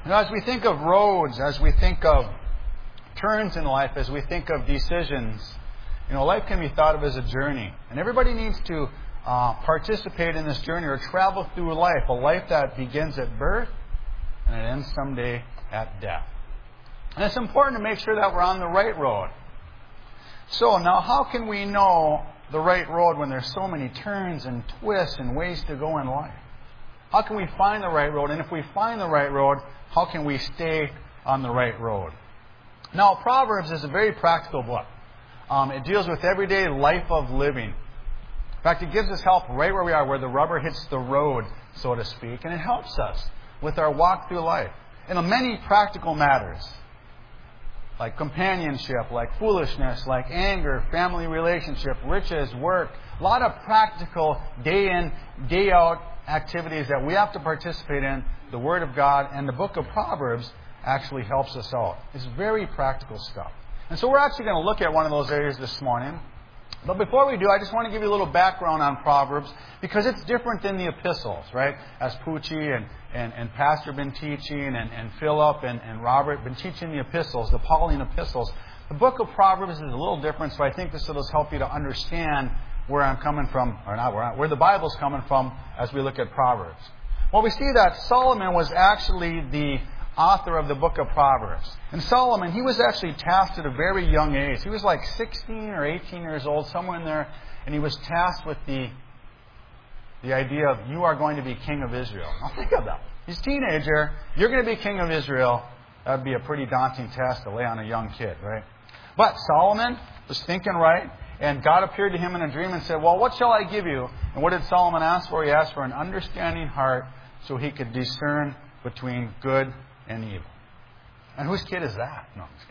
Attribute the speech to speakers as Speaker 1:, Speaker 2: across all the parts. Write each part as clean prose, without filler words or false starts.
Speaker 1: As we think of roads, as we think of turns in life, as we think of decisions, life can be thought of as a journey. And everybody needs to participate in this journey or travel through life. A life that begins at birth and it ends someday at death. And it's important to make sure that we're on the right road. So now how can we know the right road when there's so many turns and twists and ways to go in life? How can we find the right road? And if we find the right road, how can we stay on the right road? Now, Proverbs is a very practical book. It deals with everyday life of living. In fact, it gives us help right where we are, where the rubber hits the road, so to speak. And it helps us with our walk through life in many practical matters, like companionship, like foolishness, like anger, family relationship, riches, work. A lot of practical day in, day out activities that we have to participate in. The Word of God and the book of Proverbs actually helps us out. It's very practical stuff. And so we're actually going to look at one of those areas this morning. But before we do, I just want to give you a little background on Proverbs because it's different than the epistles, right? As Poochie and Pastor been teaching and Philip and Robert been teaching the epistles, the Pauline epistles. The book of Proverbs is a little different, so I think this will help you to understand where I'm coming from, or not where the Bible's coming from as we look at Proverbs. Well, we see that Solomon was actually the author of the book of Proverbs. And Solomon, he was actually tasked at a very young age. He was like 16 or 18 years old, somewhere in there, and he was tasked with the idea of, you are going to be king of Israel. Now think of that. He's a teenager, you're going to be king of Israel. That would be a pretty daunting task to lay on a young kid, right? But Solomon was thinking right, and God appeared to him in a dream and said, well, what shall I give you? And what did Solomon ask for? He asked for an understanding heart so he could discern between good and evil. And whose kid is that? No, I'm just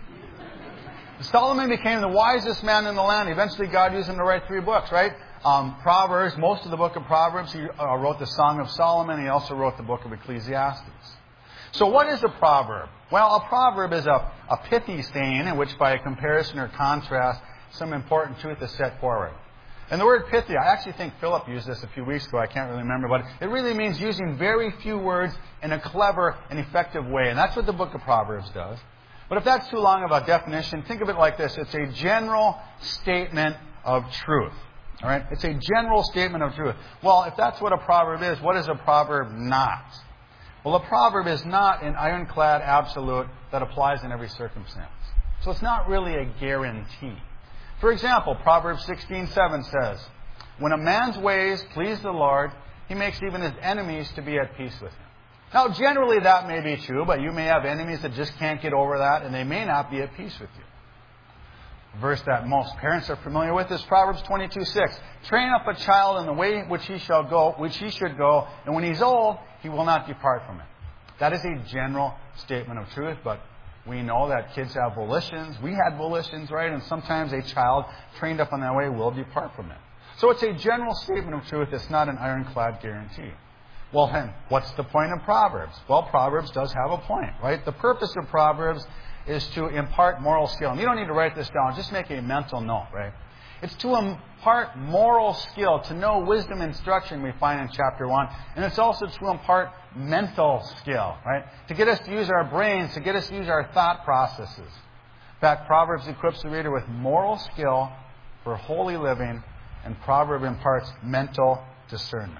Speaker 1: kidding. Solomon became the wisest man in the land. Eventually, God used him to write 3 books, right? Proverbs, most of the book of Proverbs. He wrote the Song of Solomon. He also wrote the book of Ecclesiastes. So what is a proverb? Well, a proverb is a pithy saying in which, by comparison or contrast, some important truth is set forward. And the word pithy, I actually think Philip used this a few weeks ago. I can't really remember. But it really means using very few words in a clever and effective way. And that's what the book of Proverbs does. But if that's too long of a definition, think of it like this. It's a general statement of truth. All right? It's a general statement of truth. Well, if that's what a proverb is, what is a proverb not? Well, a proverb is not an ironclad absolute that applies in every circumstance. So it's not really a guarantee. For example, Proverbs 16:7 says, when a man's ways please the Lord, he makes even his enemies to be at peace with him. Now, generally that may be true, but you may have enemies that just can't get over that, and they may not be at peace with you. A verse that most parents are familiar with is Proverbs 22:6. Train up a child in the way which he should go, and when he's old, he will not depart from it. That is a general statement of truth, but we know that kids have volitions. We had volitions, right? And sometimes a child trained up on that way will depart from it. So it's a general statement of truth. It's not an ironclad guarantee. Well, then, what's the point of Proverbs? Well, Proverbs does have a point, right? The purpose of Proverbs is to impart moral skill. And you don't need to write this down. Just make a mental note, right? It's to impart moral skill, to know wisdom instruction we find in chapter 1. And it's also to impart mental skill, right? To get us to use our brains, to get us to use our thought processes. In fact, Proverbs equips the reader with moral skill for holy living, and Proverb imparts mental discernment.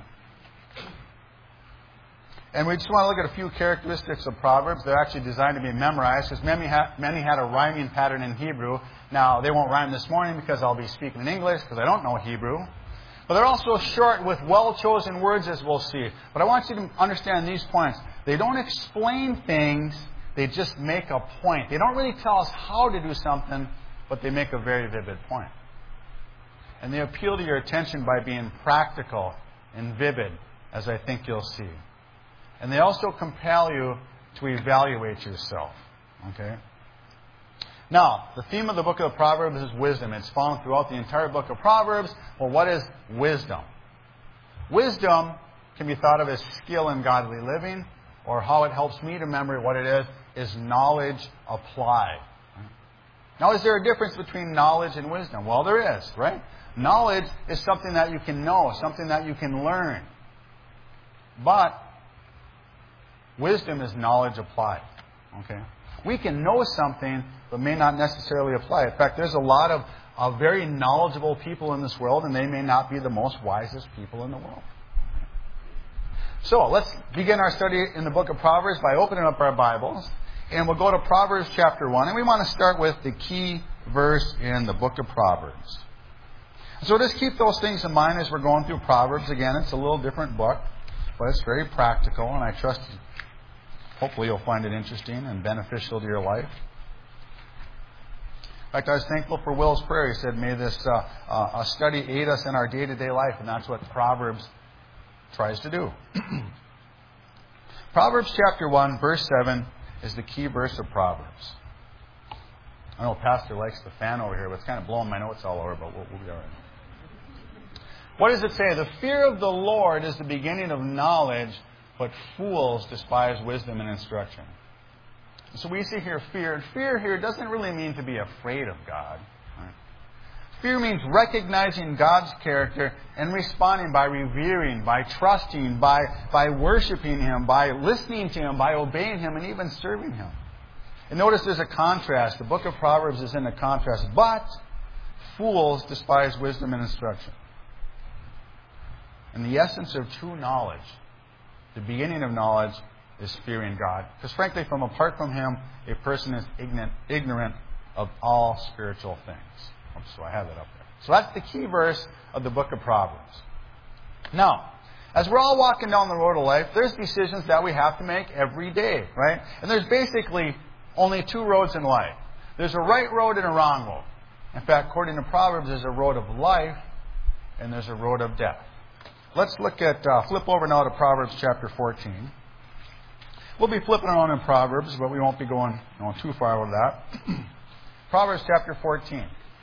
Speaker 1: And we just want to look at a few characteristics of Proverbs. They're actually designed to be memorized because many had a rhyming pattern in Hebrew. Now, they won't rhyme this morning because I'll be speaking in English because I don't know Hebrew. But they're also short with well-chosen words, as we'll see. But I want you to understand these points. They don't explain things. They just make a point. They don't really tell us how to do something, but they make a very vivid point. And they appeal to your attention by being practical and vivid, as I think you'll see. And they also compel you to evaluate yourself. Okay? Now, the theme of the book of Proverbs is wisdom. It's found throughout the entire book of Proverbs. Well, what is wisdom? Wisdom can be thought of as skill in godly living, or how it helps me to remember what it is knowledge applied. Now, is there a difference between knowledge and wisdom? Well, there is, right? Knowledge is something that you can know, something that you can learn. But Wisdom is knowledge applied. Okay? We can know something, but may not necessarily apply it. In fact, there's a lot of very knowledgeable people in this world, and they may not be the most wisest people in the world. So, let's begin our study in the book of Proverbs by opening up our Bibles. And we'll go to Proverbs chapter 1. And we want to start with the key verse in the book of Proverbs. So just keep those things in mind as we're going through Proverbs. Again, it's a little different book, but it's very practical, and I trust hopefully you'll find it interesting and beneficial to your life. In fact, I was thankful for Will's prayer. He said, may this study aid us in our day-to-day life, and that's what Proverbs tries to do. Proverbs chapter 1, verse 7 is the key verse of Proverbs. I know Pastor likes the fan over here, but it's kind of blowing my notes all over, but we'll be all right. What does it say? The fear of the Lord is the beginning of knowledge, but fools despise wisdom and instruction. So we see here fear. And fear here doesn't really mean to be afraid of God. Right? Fear means recognizing God's character and responding by revering, by trusting, by worshiping Him, by listening to Him, by obeying Him, and even serving Him. And notice there's a contrast. The book of Proverbs is in a contrast. But fools despise wisdom and instruction. And the essence of true knowledge, the beginning of knowledge, is fearing God. Because frankly, from apart from Him, a person is ignorant of all spiritual things. Oops, so I have that up there. So that's the key verse of the book of Proverbs. Now, as we're all walking down the road of life, there's decisions that we have to make every day, right? And there's basically only two roads in life. There's a right road and a wrong road. In fact, according to Proverbs, there's a road of life and there's a road of death. Let's look at, flip over now to Proverbs chapter 14. We'll be flipping around in Proverbs, but we won't be going too far over that. Proverbs chapter 14.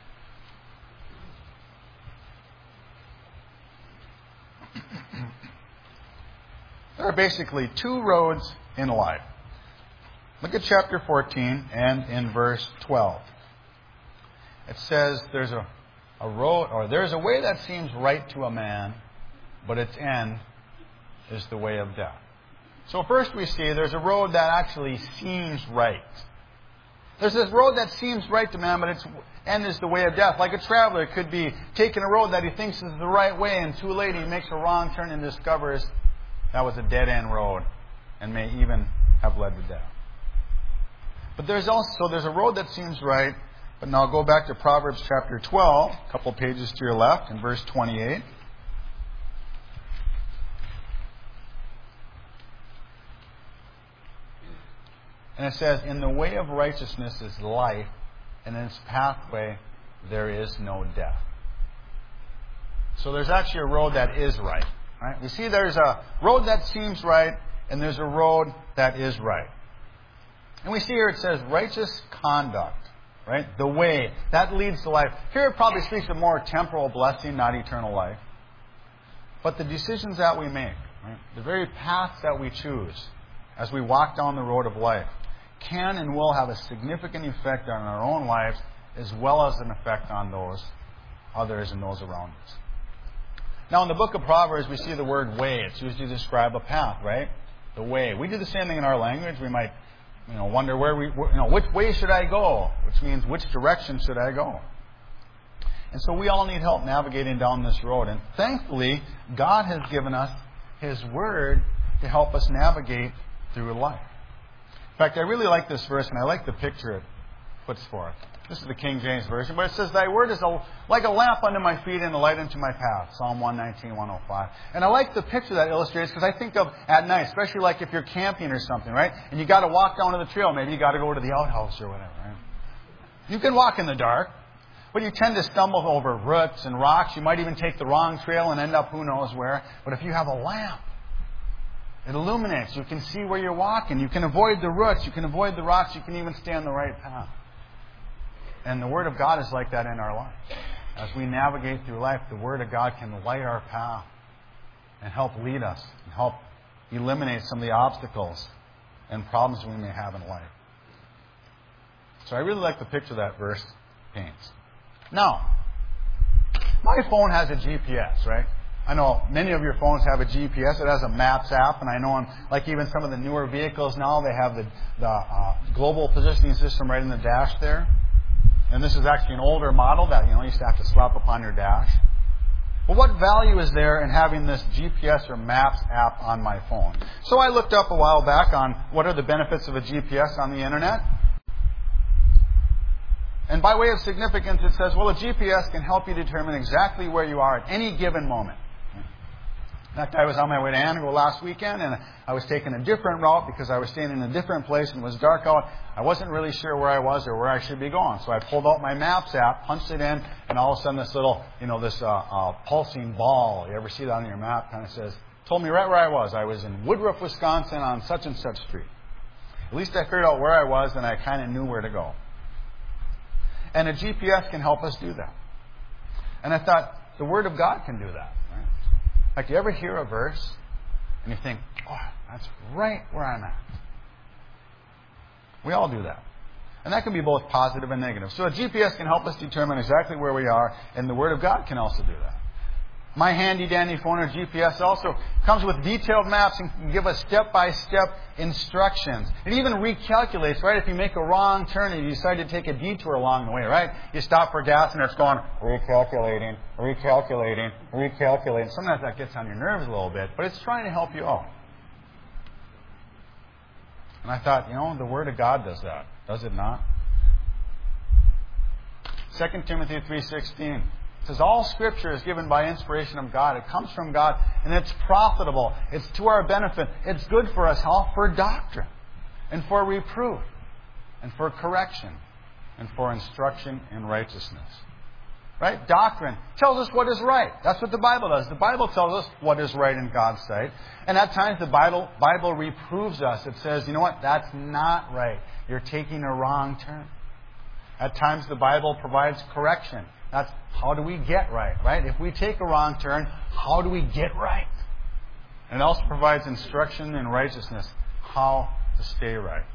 Speaker 1: There are basically two roads in life. Look at chapter 14 and in verse 12. It says there's a road, or there's a way that seems right to a man, but its end is the way of death. So first we see there's a road that actually seems right. There's this road that seems right to man, but its end is the way of death. Like a traveler could be taking a road that he thinks is the right way, and too late he makes a wrong turn and discovers that was a dead-end road and may even have led to death. But there's a road that seems right. But now go back to Proverbs chapter 12, a couple pages to your left, in verse 28. And it says, in the way of righteousness is life, and in its pathway there is no death. So there's actually a road that is right. Right? We see there's a road that seems right, and there's a road that is right. And we see here it says righteous conduct. Right? The way. That leads to life. Here it probably speaks of more temporal blessing, not eternal life. But the decisions that we make, right? The very paths that we choose as we walk down the road of life, can and will have a significant effect on our own lives as well as an effect on those others and those around us. Now in the book of Proverbs we see the word way. It's used to describe a path, right? The way. We do the same thing in our language. We might wonder which way should I go? Which means which direction should I go? And so we all need help navigating down this road. And thankfully, God has given us His Word to help us navigate through life. In fact, I really like this verse, and I like the picture it puts forth. This is the King James Version, but it says, Thy word is like a lamp unto my feet and a light unto my path. Psalm 119, 105. And I like the picture that illustrates, because I think of at night, especially like if you're camping or something, right? And you got to walk down to the trail. Maybe you got to go to the outhouse or whatever, right? You can walk in the dark, but you tend to stumble over roots and rocks. You might even take the wrong trail and end up who knows where. But if you have a lamp, it illuminates. You can see where you're walking. You can avoid the roots. You can avoid the rocks. You can even stay on the right path. And the Word of God is like that in our life. As we navigate through life, the Word of God can light our path and help lead us and help eliminate some of the obstacles and problems we may have in life. So I really like the picture that verse paints. Now, my phone has a GPS, right? I know many of your phones have a GPS. It has a Maps app, and I know like even some of the newer vehicles now, they have the global positioning system right in the dash there. And this is actually an older model that you used to have to slap upon your dash. But what value is there in having this GPS or Maps app on my phone? So I looked up a while back on what are the benefits of a GPS on the internet. And by way of significance, it says, well, a GPS can help you determine exactly where you are at any given moment. In fact, I was on my way to Antigo last weekend, and I was taking a different route because I was staying in a different place and it was dark out. I wasn't really sure where I was or where I should be going. So I pulled out my Maps app, punched it in, and all of a sudden this little, this pulsing ball, you ever see that on your map, kind of says, told me right where I was. I was in Woodruff, Wisconsin on such and such street. At least I figured out where I was and I kind of knew where to go. And a GPS can help us do that. And I thought, the Word of God can do that. Right? Like, you ever hear a verse and you think, oh, that's right where I'm at? We all do that. And that can be both positive and negative. So a GPS can help us determine exactly where we are, and the Word of God can also do that. My handy-dandy phone or GPS also comes with detailed maps and can give us step-by-step instructions. It even recalculates, right? If you make a wrong turn and you decide to take a detour along the way, right? You stop for gas and it's going, recalculating. Sometimes that gets on your nerves a little bit, but it's trying to help you out. And I thought, the Word of God does that. Does it not? 2 Timothy 3:16. It says, all Scripture is given by inspiration of God. It comes from God, and it's profitable. It's to our benefit. It's good for us, for doctrine, and for reproof, and for correction, and for instruction in righteousness. Right? Doctrine tells us what is right. That's what the Bible does. The Bible tells us what is right in God's sight. And at times the Bible reproves us. It says, you know what? That's not right. You're taking a wrong turn. At times the Bible provides correction. That's how do we get right? If we take a wrong turn, how do we get right? And it also provides instruction in righteousness, how to stay right.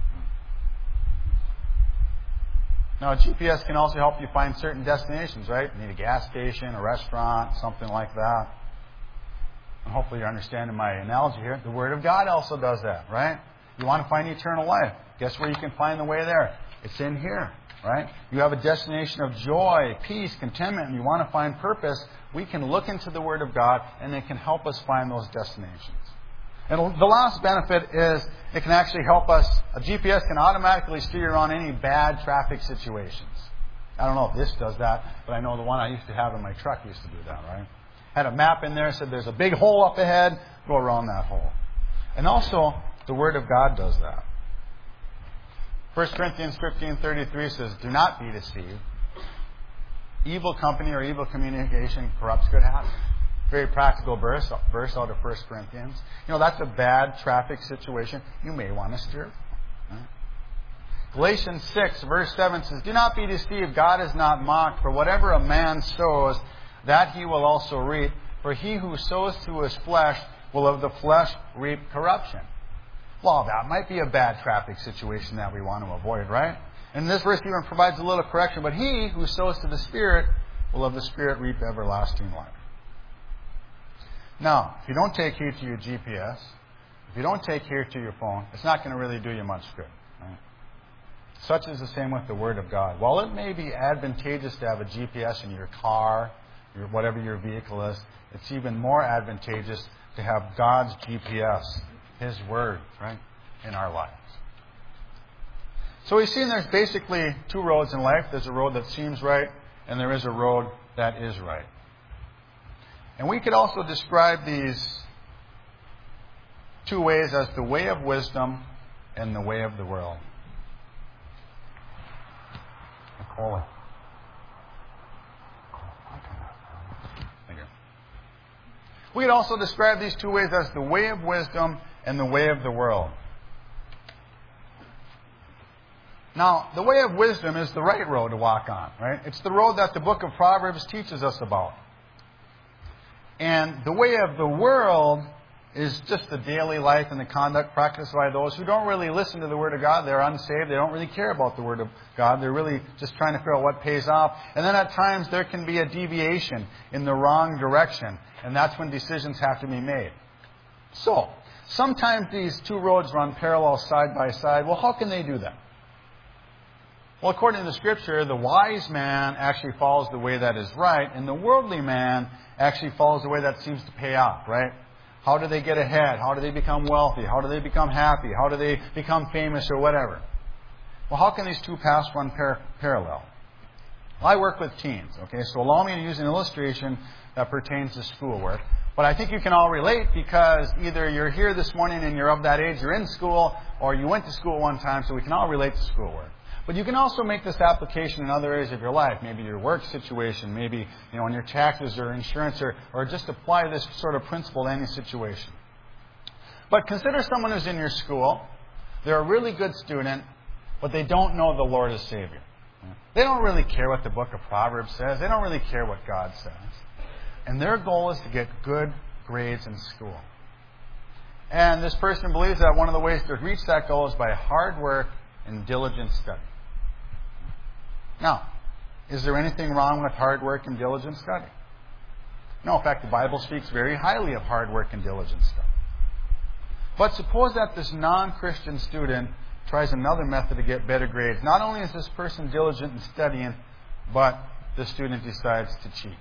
Speaker 1: Now, a GPS can also help you find certain destinations, right? You need a gas station, a restaurant, something like that. And hopefully you're understanding my analogy here. The Word of God also does that, right? You want to find eternal life. Guess where you can find the way there? It's in here. Right? You have a destination of joy, peace, contentment, and you want to find purpose, we can look into the Word of God and it can help us find those destinations. And the last benefit is it can actually help us, a GPS can automatically steer you on any bad traffic situations. I don't know if this does that, but I know the one I used to have in my truck used to do that, right? Had a map in there, said there's a big hole up ahead, go around that hole. And also, the Word of God does that. 1 Corinthians 15:33 says, do not be deceived. Evil company or evil communication corrupts good habits. Very practical verse out of 1 Corinthians. That's a bad traffic situation you may want to steer. Right? Galatians 6, verse 7 says, do not be deceived. God is not mocked. For whatever a man sows, that he will also reap. For he who sows to his flesh will of the flesh reap corruption. Well, that might be a bad traffic situation that we want to avoid, right? And this verse even provides a little correction. But he who sows to the Spirit will of the Spirit reap everlasting life. Now, if you don't take heed to your GPS, if you don't take heed to your phone, it's not going to really do you much good. Right? Such is the same with the Word of God. While it may be advantageous to have a GPS in your car, whatever your vehicle is, it's even more advantageous to have God's GPS, His Word, right, in our lives. So we've seen there's basically two roads in life. There's a road that seems right, and there is a road that is right. And we could also describe these two ways as the way of wisdom and the way of the world. Thank you. We could also describe these two ways as the way of wisdom and the way of the world. Now, the way of wisdom is the right road to walk on, right? It's the road that the book of Proverbs teaches us about. And the way of the world is just the daily life and the conduct practiced by those who don't really listen to the Word of God. They're unsaved. They don't really care about the Word of God. They're really just trying to figure out what pays off. And then at times there can be a deviation in the wrong direction. And that's when decisions have to be made. So, sometimes these two roads run parallel side by side. Well, how can they do that? Well, according to the Scripture, the wise man actually follows the way that is right, and the worldly man actually follows the way that seems to pay off, right? How do they get ahead? How do they become wealthy? How do they become happy? How do they become famous or whatever? Well, how can these two paths run parallel? Well, I work with teens, okay? So allow me to use an illustration that pertains to schoolwork. But I think you can all relate because either you're here this morning and you're of that age, you're in school, or you went to school one time, so we can all relate to schoolwork. But you can also make this application in other areas of your life, maybe your work situation, maybe in your taxes or insurance, or just apply this sort of principle to any situation. But consider someone who's in your school. They're a really good student, but they don't know the Lord as Savior. They don't really care what the book of Proverbs says. They don't really care what God says. And their goal is to get good grades in school. And this person believes that one of the ways to reach that goal is by hard work and diligent study. Now, is there anything wrong with hard work and diligent study? No, in fact, the Bible speaks very highly of hard work and diligent study. But suppose that this non-Christian student tries another method to get better grades. Not only is this person diligent in studying, but the student decides to cheat.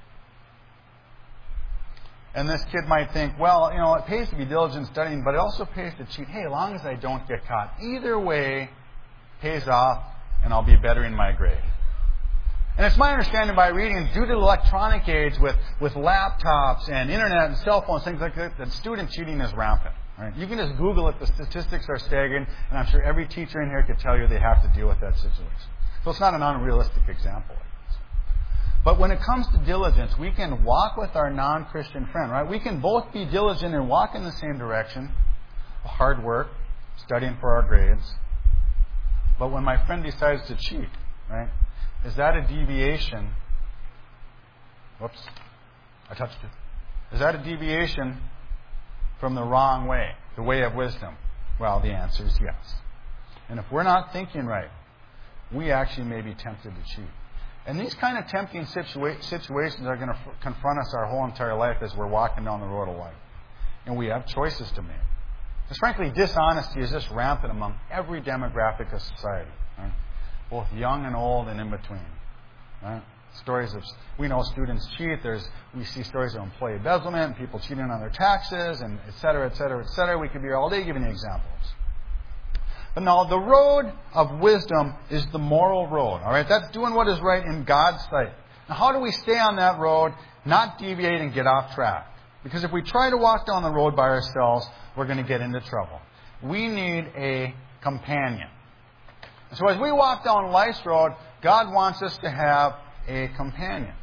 Speaker 1: And this kid might think, well, it pays to be diligent in studying, but it also pays to cheat. Hey, as long as I don't get caught. Either way pays off, and I'll be better in my grade. And it's my understanding by reading, due to the electronic age with laptops and internet and cell phones, things like that student cheating is rampant. Right? You can just Google it. The statistics are staggering, and I'm sure every teacher in here could tell you they have to deal with that situation. So it's not an unrealistic example. But when it comes to diligence, we can walk with our non-Christian friend, right? We can both be diligent and walk in the same direction, hard work, studying for our grades. But when my friend decides to cheat, right, is that a deviation? Whoops, I touched it. Is that a deviation from the wrong way, the way of wisdom? Well, the answer is yes. And if we're not thinking right, we actually may be tempted to cheat. And these kind of tempting situations are going to confront us our whole entire life as we're walking down the road of life. And we have choices to make. Because frankly, dishonesty is just rampant among every demographic of society. Right? Both young and old and in between. Right? We know students cheat. We see stories of employee embezzlement, people cheating on their taxes, and et cetera, et cetera, et cetera. We could be here all day giving you examples. But now, the road of wisdom is the moral road. All right, that's doing what is right in God's sight. Now, how do we stay on that road, not deviate and get off track? Because if we try to walk down the road by ourselves, we're going to get into trouble. We need a companion. So as we walk down life's road, God wants us to have a companion.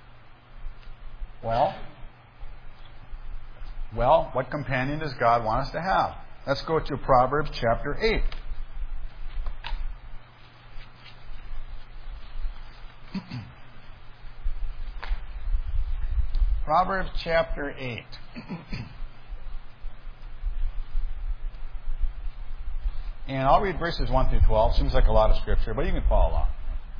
Speaker 1: Well, what companion does God want us to have? Let's go to Proverbs chapter 8. Proverbs chapter 8. And I'll read verses 1 through 12. Seems like a lot of scripture, but you can follow along.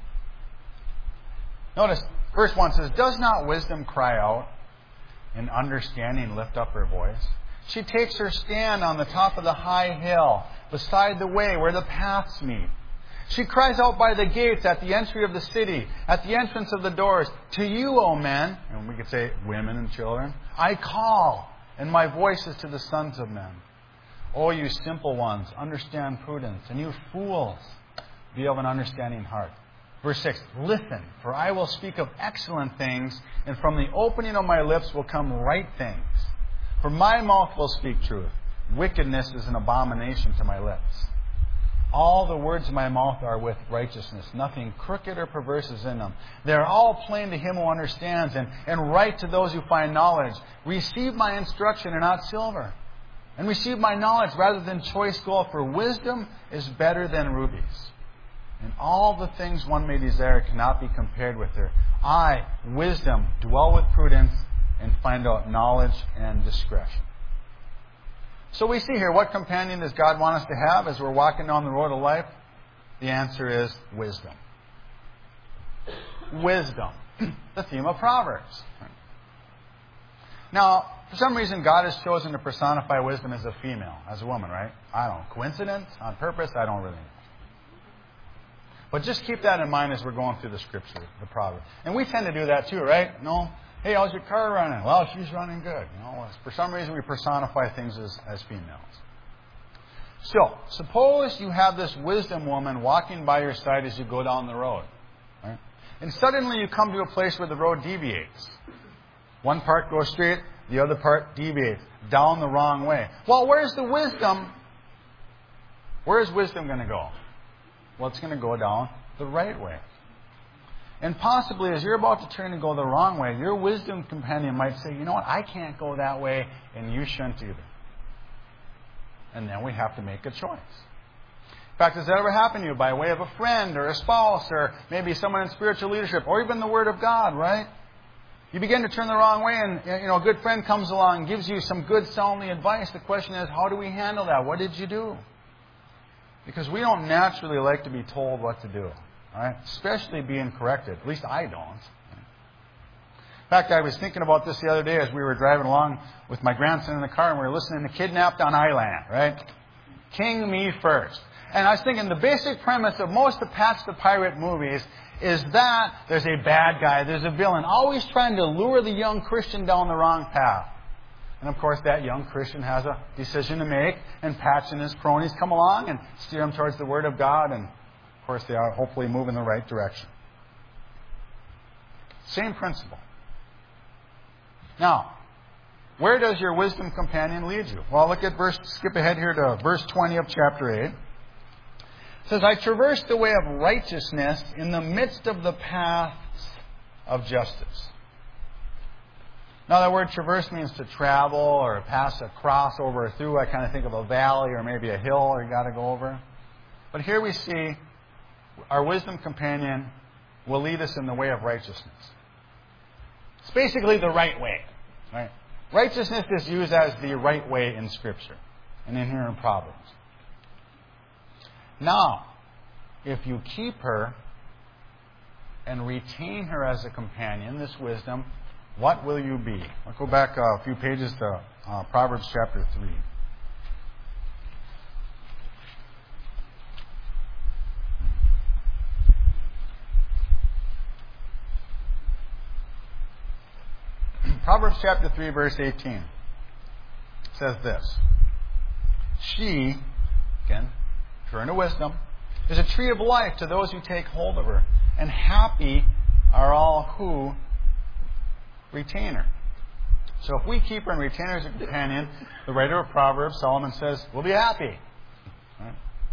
Speaker 1: Notice, verse 1 says, "Does not wisdom cry out, and understanding lift up her voice? She takes her stand on the top of the high hill, beside the way where the paths meet. She cries out by the gates at the entry of the city, at the entrance of the doors. To you, O men," and we could say women and children, "I call, and my voice is to the sons of men. O you simple ones, understand prudence, and you fools, be of an understanding heart." Verse 6, "Listen, for I will speak of excellent things, and from the opening of my lips will come right things. For my mouth will speak truth. Wickedness is an abomination to my lips. All the words of my mouth are with righteousness. Nothing crooked or perverse is in them. They are all plain to him who understands, and right to those who find knowledge. Receive my instruction and not silver, and receive my knowledge rather than choice gold, for wisdom is better than rubies. And all the things one may desire cannot be compared with her. I, wisdom, dwell with prudence, and find out knowledge and discretion." So we see here, what companion does God want us to have as we're walking down the road of life? The answer is wisdom. Wisdom. The theme of Proverbs. Now, for some reason, God has chosen to personify wisdom as a female, as a woman, right? I don't know. Coincidence? On purpose? I don't really know. But just keep that in mind as we're going through the Scripture, the Proverbs. And we tend to do that too, right? No? Hey, how's your car running? Well, she's running good. For some reason, we personify things as females. So, suppose you have this wisdom woman walking by your side as you go down the road. Right? And suddenly you come to a place where the road deviates. One part goes straight, the other part deviates down the wrong way. Well, where's the wisdom? Where is wisdom going to go? Well, it's going to go down the right way. And possibly as you're about to turn and go the wrong way, your wisdom companion might say, you know what, I can't go that way, and you shouldn't either. And then we have to make a choice. In fact, has that ever happened to you by way of a friend or a spouse or maybe someone in spiritual leadership or even the Word of God, right? You begin to turn the wrong way and a good friend comes along and gives you some good soundly advice. The question is, how do we handle that? What did you do? Because we don't naturally like to be told what to do. All right? Especially being corrected. At least I don't. In fact, I was thinking about this the other day as we were driving along with my grandson in the car and we were listening to Kidnapped on Island, right? King Me First. And I was thinking the basic premise of most of Patch the Pirate movies is that there's a bad guy, there's a villain, always trying to lure the young Christian down the wrong path. And of course, that young Christian has a decision to make, and Patch and his cronies come along and steer him towards the Word of God, and of course, they are hopefully moving in the right direction. Same principle. Now, where does your wisdom companion lead you? Well, skip ahead here to verse 20 of chapter 8. It says, I traversed the way of righteousness in the midst of the paths of justice. Now, that word traverse means to travel or pass across, over or through. I kind of think of a valley or maybe a hill you got to go over. But here we see our wisdom companion will lead us in the way of righteousness. It's basically the right way. Right? Righteousness is used as the right way in Scripture and in here in Proverbs. Now, if you keep her and retain her as a companion, this wisdom, what will you be? I'll go back a few pages to Proverbs chapter 3. Proverbs chapter 3, verse 18 says this. She, again, turn to wisdom, is a tree of life to those who take hold of her, and happy are all who retain her. So if we keep her and retain her as a companion, the writer of Proverbs, Solomon says, we'll be happy. Right?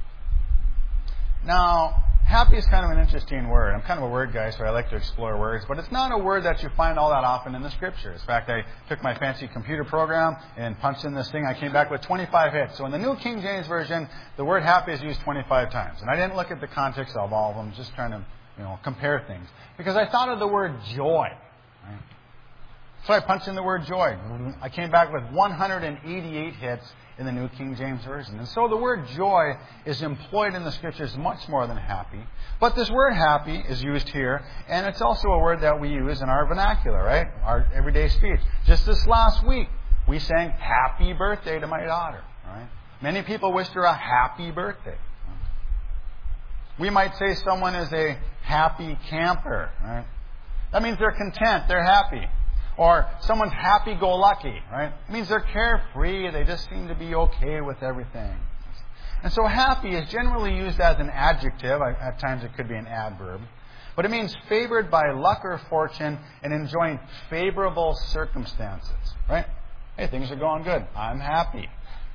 Speaker 1: Now, happy is kind of an interesting word. I'm kind of a word guy, so I like to explore words. But it's not a word that you find all that often in the Scriptures. In fact, I took my fancy computer program and punched in this thing. I came back with 25 hits. So in the New King James Version, the word happy is used 25 times. And I didn't look at the context of all of them, just trying to compare things. Because I thought of the word joy. Right? So I punched in the word joy. I came back with 188 hits in the New King James Version. And so the word joy is employed in the Scriptures much more than happy. But this word happy is used here, and it's also a word that we use in our vernacular, right? Our everyday speech. Just this last week, we sang happy birthday to my daughter, right? Many people wished her a happy birthday. We might say someone is a happy camper, right? That means they're content, they're happy. Or someone's happy-go-lucky, right? It means they're carefree. They just seem to be okay with everything. And so happy is generally used as an adjective. At times it could be an adverb. But it means favored by luck or fortune and enjoying favorable circumstances, right? Hey, things are going good. I'm happy.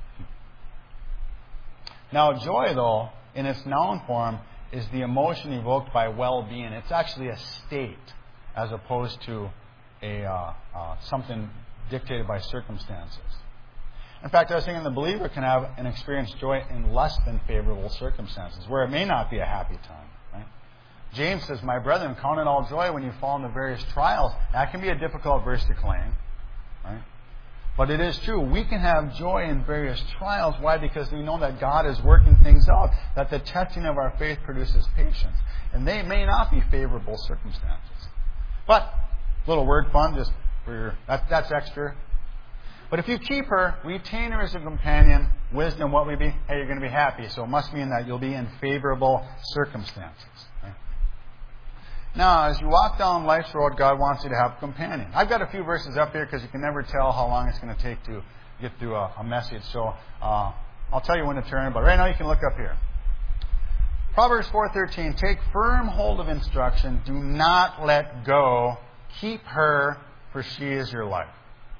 Speaker 1: Now, joy, though, in its noun form, is the emotion evoked by well-being. It's actually a state as opposed to something dictated by circumstances. In fact, I was thinking the believer can have and experience joy in less than favorable circumstances, where it may not be a happy time. Right? James says, my brethren, count it all joy when you fall into various trials. That can be a difficult verse to claim. Right? But it is true. We can have joy in various trials. Why? Because we know that God is working things out. That the testing of our faith produces patience. And they may not be favorable circumstances. But, little word fun, just for your, that's extra. But if you keep her, retain her as a companion, wisdom, what would be? Hey, you're going to be happy. So it must mean that you'll be in favorable circumstances. Right? Now, as you walk down life's road, God wants you to have a companion. I've got a few verses up here because you can never tell how long it's going to take to get through a message. So I'll tell you when to turn, but right now you can look up here. Proverbs 4:13, take firm hold of instruction. Do not let go. Keep her, for she is your life.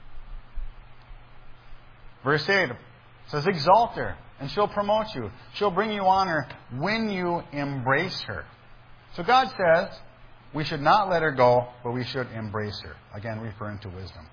Speaker 1: Verse 8 says, exalt her, and she'll promote you. She'll bring you honor when you embrace her. So God says, we should not let her go, but we should embrace her. Again, referring to wisdom.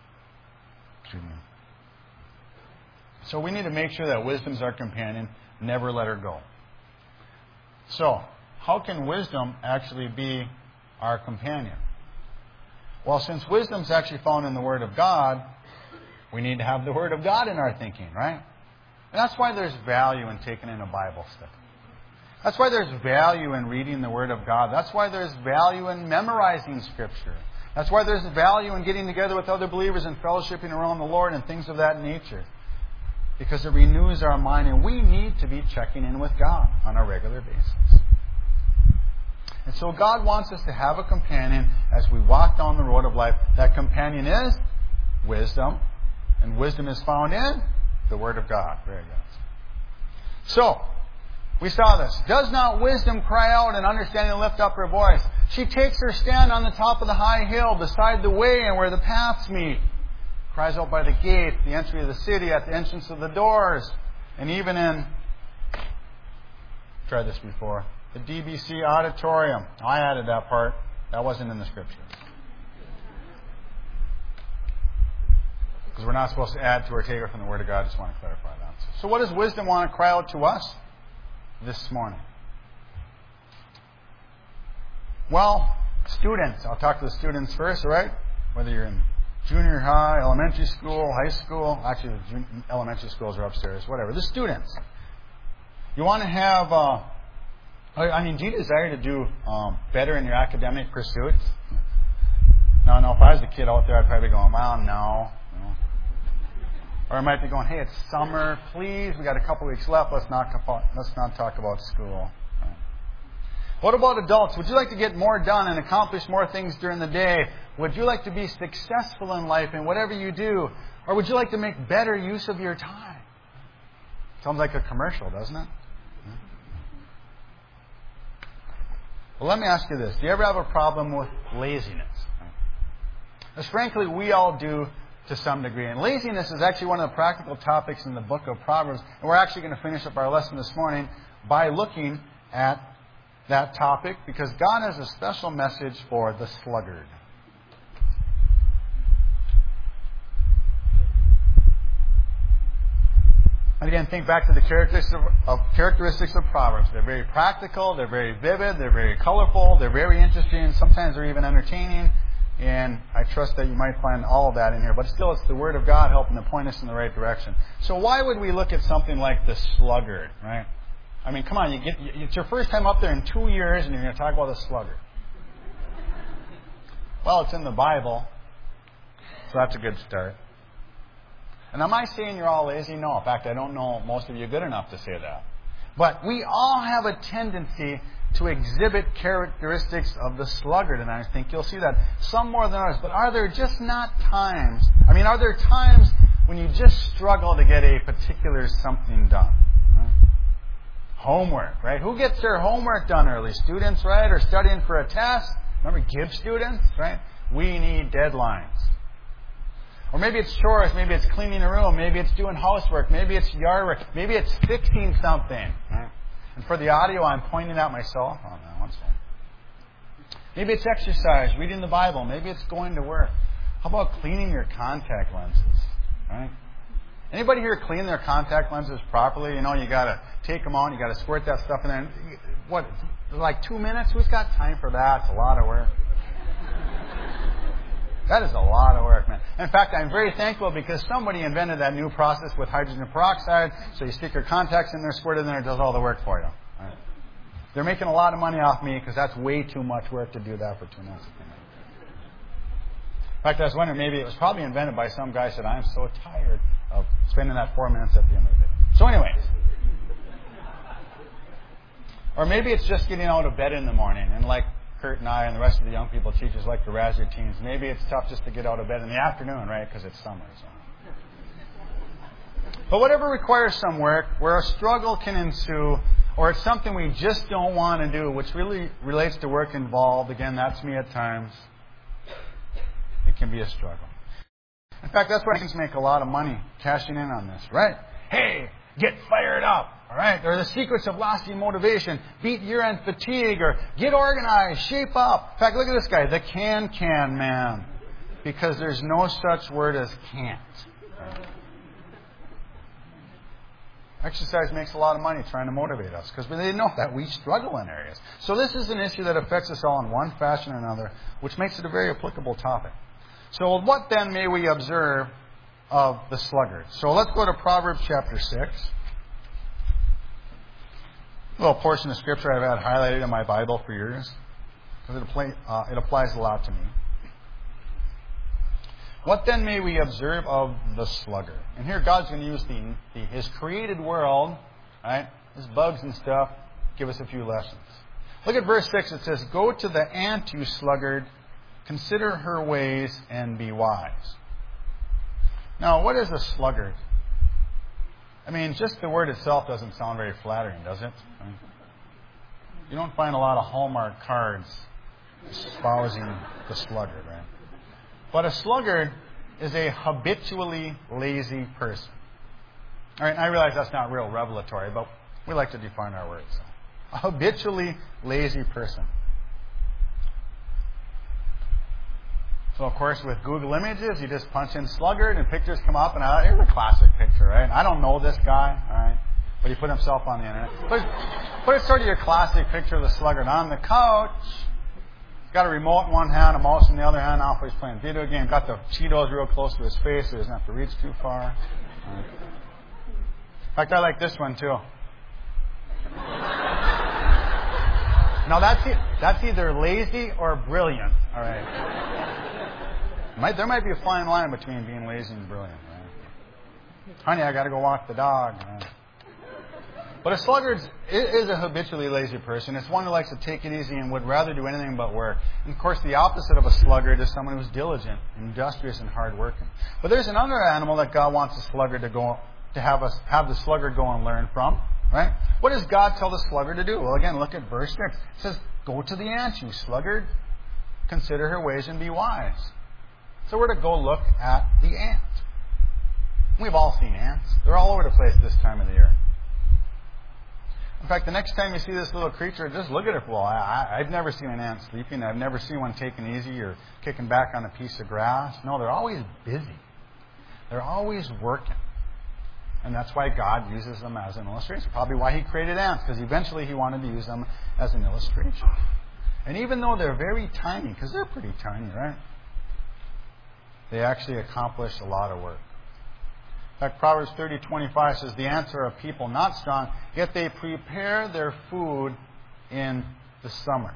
Speaker 1: So we need to make sure that wisdom's our companion. Never let her go. So, how can wisdom actually be our companion? Well, since wisdom's actually found in the Word of God, we need to have the Word of God in our thinking, right? And that's why there's value in taking in a Bible study. That's why there's value in reading the Word of God. That's why there's value in memorizing Scripture. That's why there's value in getting together with other believers and fellowshipping around the Lord and things of that nature. Because it renews our mind, and we need to be checking in with God on a regular basis. And so God wants us to have a companion as we walk down the road of life. That companion is wisdom, and wisdom is found in the Word of God. Very good. So, we saw this. Does not wisdom cry out and understanding lift up her voice? She takes her stand on the top of the high hill beside the way and where the paths meet. Cries out by the gate, the entry of the city, at the entrance of the doors, and even in, tried this before, the DBC auditorium. I added that part. That wasn't in the Scripture. Because we're not supposed to add to or take from the Word of God. I just want to clarify that. So what does wisdom want to cry out to us this morning? Well, students. I'll talk to the students first, all right? Whether you're in junior high, elementary school, high school. Actually, the elementary schools are upstairs. Whatever. The students. You want to have... do you desire to do better in your academic pursuits? No. If I was a kid out there, I'd probably be going, well, no. Or I might be going, hey, it's summer. Please, we got a couple weeks left. Let's not talk about school. What about adults? Would you like to get more done and accomplish more things during the day? Would you like to be successful in life in whatever you do? Or would you like to make better use of your time? Sounds like a commercial, doesn't it? Well, let me ask you this. Do you ever have a problem with laziness? As frankly, we all do to some degree. And laziness is actually one of the practical topics in the book of Proverbs. And we're actually going to finish up our lesson this morning by looking at that topic, because God has a special message for the sluggard. And again, think back to the characteristics of Proverbs. They're very practical, they're very vivid, they're very colorful, they're very interesting, sometimes they're even entertaining. And I trust that you might find all of that in here. But still, it's the Word of God helping to point us in the right direction. So why would we look at something like the sluggard, right? I mean, come on, it's your first time up there in 2 years and you're going to talk about the sluggard. Well, it's in the Bible, so that's a good start. And am I saying you're all lazy? No. In fact, I don't know most of you good enough to say that. But we all have a tendency to exhibit characteristics of the sluggard, and I think you'll see that. Some more than others. But are there just not times? Are there times when you just struggle to get a particular something done? Homework, right? Who gets their homework done early? Students, right? Or studying for a test? Remember, give students, right? We need deadlines. Or maybe it's chores, maybe it's cleaning a room, maybe it's doing housework, maybe it's yard work, maybe it's fixing something. Right? And for the audio, I'm pointing at myself. Oh, no, one second. Maybe it's exercise, reading the Bible, maybe it's going to work. How about cleaning your contact lenses? Right? Anybody here clean their contact lenses properly? You got to take them out, you got to squirt that stuff in there. What, like 2 minutes? Who's got time for that? It's a lot of work. That is a lot of work, man. In fact, I'm very thankful because somebody invented that new process with hydrogen peroxide. So you stick your contacts in there, squirt it in there, it does all the work for you. Right. They're making a lot of money off me because that's way too much work to do that for 2 months. In fact, I was wondering, maybe it was probably invented by some guy who said, I'm so tired of spending that 4 minutes at the end of the day. So anyways. Or maybe it's just getting out of bed in the morning. And like Kurt and I and the rest of the young people teachers like to razz your teens. Maybe it's tough just to get out of bed in the afternoon, right? Because it's summer. So. But whatever requires some work, where a struggle can ensue, or it's something we just don't want to do, which really relates to work involved, again, that's me at times, it can be a struggle. In fact, that's why things make a lot of money cashing in on this, right? Hey, get fired up. All right, there are the secrets of lasting motivation. Beat year-end fatigue, or get organized, shape up. In fact, look at this guy, the can man. Because there's no such word as can't. Right? Exercise makes a lot of money trying to motivate us because they know that we struggle in areas. So this is an issue that affects us all in one fashion or another, which makes it a very applicable topic. So what then may we observe of the sluggard? So let's go to Proverbs chapter 6. A little portion of Scripture I've had highlighted in my Bible for years because it applies a lot to me. What then may we observe of the sluggard? And here God's going to use His created world, right? His bugs and stuff, give us a few lessons. Look at verse 6. It says, Go to the ant, you sluggard, consider her ways and be wise. Now, what is a sluggard? I mean, just the word itself doesn't sound very flattering, does it? I mean, you don't find a lot of Hallmark cards espousing the sluggard, right? But a sluggard is a habitually lazy person. All right, and I realize that's not real revelatory, but we like to define our words. So. A habitually lazy person. So, of course, with Google Images, you just punch in sluggard and pictures come up, and here's a classic picture, right? I don't know this guy, all right? But he put himself on the internet. But it's sort of your classic picture of the sluggard on the couch. He's got a remote in one hand, a mouse in the other hand, off he's playing video game. Got the Cheetos real close to his face so he doesn't have to reach too far. Right. In fact, I like this one too. Now that's either lazy or brilliant. All right. There might be a fine line between being lazy and brilliant. Right? Honey, I got to go walk the dog. Right? But a sluggard is a habitually lazy person. It's one who likes to take it easy and would rather do anything but work. And of course, the opposite of a sluggard is someone who's diligent, industrious, and hardworking. But there's another animal that God wants the sluggard to have the sluggard go and learn from. Right? What does God tell the sluggard to do? Well, again, look at verse 6. It says, Go to the ant, you sluggard. Consider her ways and be wise. So we're to go look at the ant. We've all seen ants. They're all over the place this time of the year. In fact, the next time you see this little creature, just look at it. Well, I've never seen an ant sleeping. I've never seen one taking easy or kicking back on a piece of grass. No, they're always busy. They're always working. And that's why God uses them as an illustration. Probably why He created ants, because eventually He wanted to use them as an illustration. And even though they're very tiny, because they're pretty tiny, right? They actually accomplish a lot of work. In fact, Proverbs 30:25 says, The ants are a people not strong, yet they prepare their food in the summer.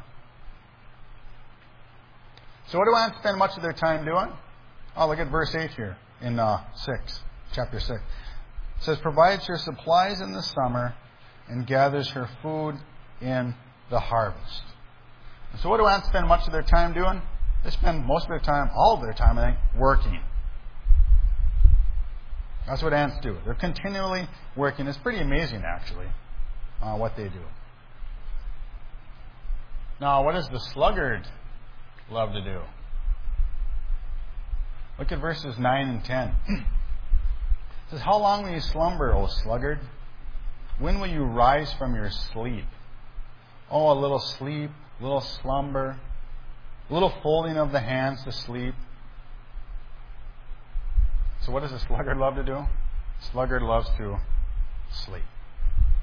Speaker 1: So what do ants spend much of their time doing? Oh, look at verse 8 here in chapter 6. It says, Provides her supplies in the summer and gathers her food in the harvest. And so what do ants spend much of their time doing? They spend most of their time, all of their time, I think, working. That's what ants do. They're continually working. It's pretty amazing, actually, what they do. Now, what does the sluggard love to do? Look at verses 9 and 10. It says, How long will you slumber, O sluggard? When will you rise from your sleep? Oh, a little sleep, a little slumber, a little folding of the hands to sleep. So what does a sluggard love to do? Sluggard loves to sleep.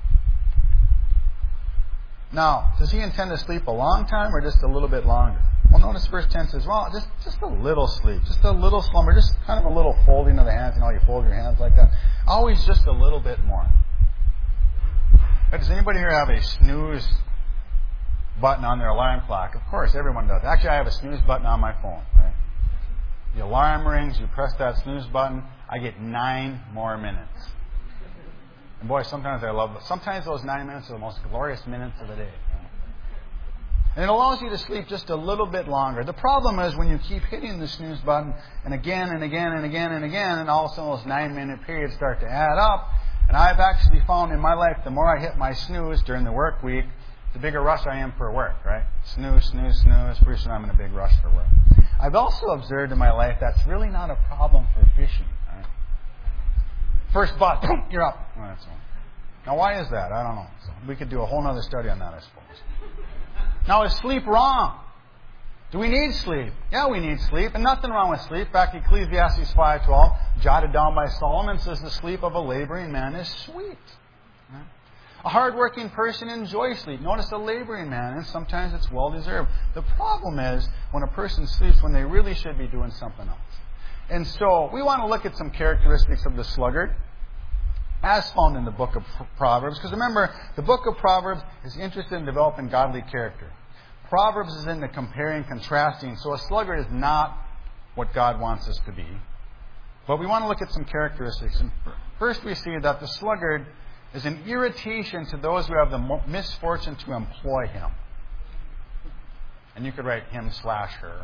Speaker 1: Now, does he intend to sleep a long time or just a little bit longer? Well, notice verse 10 says, well, just a little sleep, just a little slumber, just kind of a little folding of the hands. You know, you fold your hands like that. Always just a little bit more. Does anybody here have a snooze button on their alarm clock? Of course, everyone does. Actually, I have a snooze button on my phone. Right? The alarm rings, you press that snooze button, I get 9 more minutes. And boy, sometimes I love it. Sometimes those 9 minutes are the most glorious minutes of the day. And it allows you to sleep just a little bit longer. The problem is when you keep hitting the snooze button and again and again and again and again, and all of a sudden those 9-minute periods start to add up. And I've actually found in my life, the more I hit my snooze during the work week, the bigger rush I am for work, right? Snooze, snooze, snooze. Pretty soon I'm in a big rush for work. I've also observed in my life that's really not a problem for fishing. Right? First buzz, boom, you're up. Well, that's all. Now, why is that? I don't know. So we could do a whole other study on that, I suppose. Now, is sleep wrong? Do we need sleep? Yeah, we need sleep, and nothing wrong with sleep. In fact, Ecclesiastes 5:12, jotted down by Solomon, says the sleep of a laboring man is sweet. Right? A hardworking person enjoys sleep. Notice a laboring man, and sometimes it's well-deserved. The problem is when a person sleeps when they really should be doing something else. And so we want to look at some characteristics of the sluggard as found in the book of Proverbs. Because remember, the book of Proverbs is interested in developing godly character. Proverbs is into comparing, contrasting. So a sluggard is not what God wants us to be. But we want to look at some characteristics. And first we see that the sluggard is an irritation to those who have the misfortune to employ him. And you could write him/her.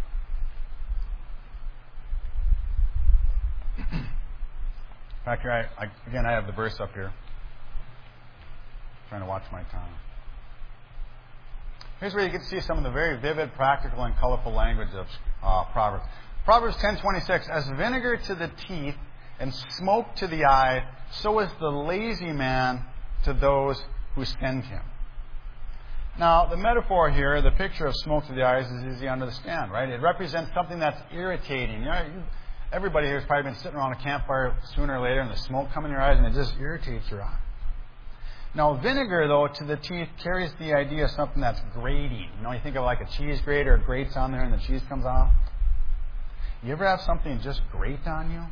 Speaker 1: In fact, here I have the verse up here. I'm trying to watch my time. Here's where you can see some of the very vivid, practical, and colorful language of Proverbs. Proverbs 10:26, as vinegar to the teeth and smoke to the eye, so is the lazy man to those who send him. Now, the metaphor here, the picture of smoke to the eyes is easy to understand, right? It represents something that's irritating. You know, everybody here has probably been sitting around a campfire sooner or later and the smoke comes in your eyes and it just irritates your eye. Now, vinegar, though, to the teeth carries the idea of something that's grating. You know, you think of like a cheese grater, it grates on there and the cheese comes off. You ever have something just grate on you?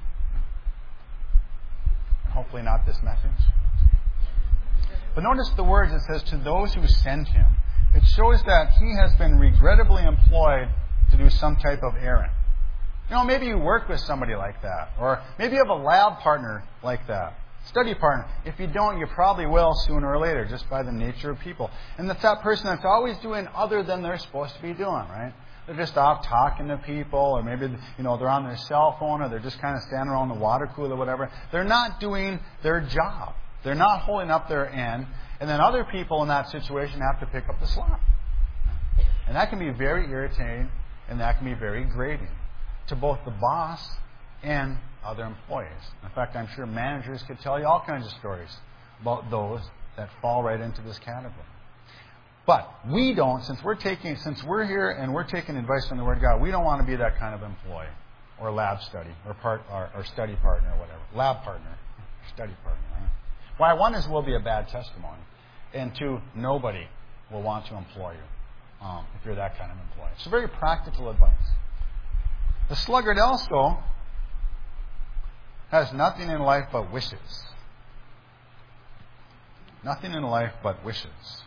Speaker 1: And hopefully not this message. But notice the words, it says, to those who send him. It shows that he has been regrettably employed to do some type of errand. You know, maybe you work with somebody like that. Or maybe you have a lab partner like that. Study partner. If you don't, you probably will sooner or later, just by the nature of people. And that's that person that's always doing other than they're supposed to be doing, right? They're just off talking to people, or maybe, you know, they're on their cell phone, or they're just kind of standing around the water cooler or whatever. They're not doing their job. They're not holding up their end. And then other people in that situation have to pick up the slack. And that can be very irritating, and that can be very grating to both the boss and other employees. In fact, I'm sure managers could tell you all kinds of stories about those that fall right into this category. But we don't, since we're here and we're taking advice from the Word of God, we don't want to be that kind of employee or lab study or study partner or whatever. Lab partner, study partner. Right? Why? One is we'll be a bad testimony, and two, nobody will want to employ you if you're that kind of employee. So very practical advice. The sluggard also has nothing in life but wishes. Nothing in life but wishes.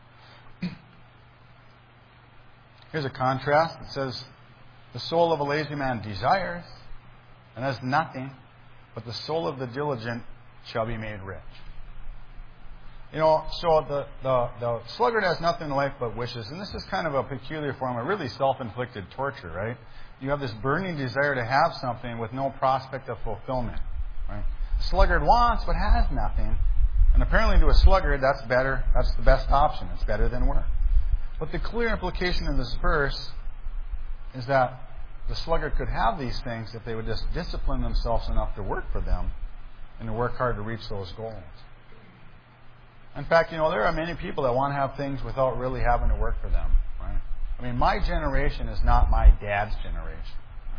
Speaker 1: Here's a contrast. It says, the soul of a lazy man desires and has nothing, but the soul of the diligent shall be made rich. You know, so the sluggard has nothing in life but wishes. And this is kind of a peculiar form of really self-inflicted torture, right? You have this burning desire to have something with no prospect of fulfillment. Right? The sluggard wants but has nothing. And apparently to a sluggard, that's better. That's the best option. It's better than work. But the clear implication of this verse is that the sluggard could have these things if they would just discipline themselves enough to work for them and to work hard to reach those goals. In fact, you know, there are many people that want to have things without really having to work for them. Right? I mean, my generation is not my dad's generation.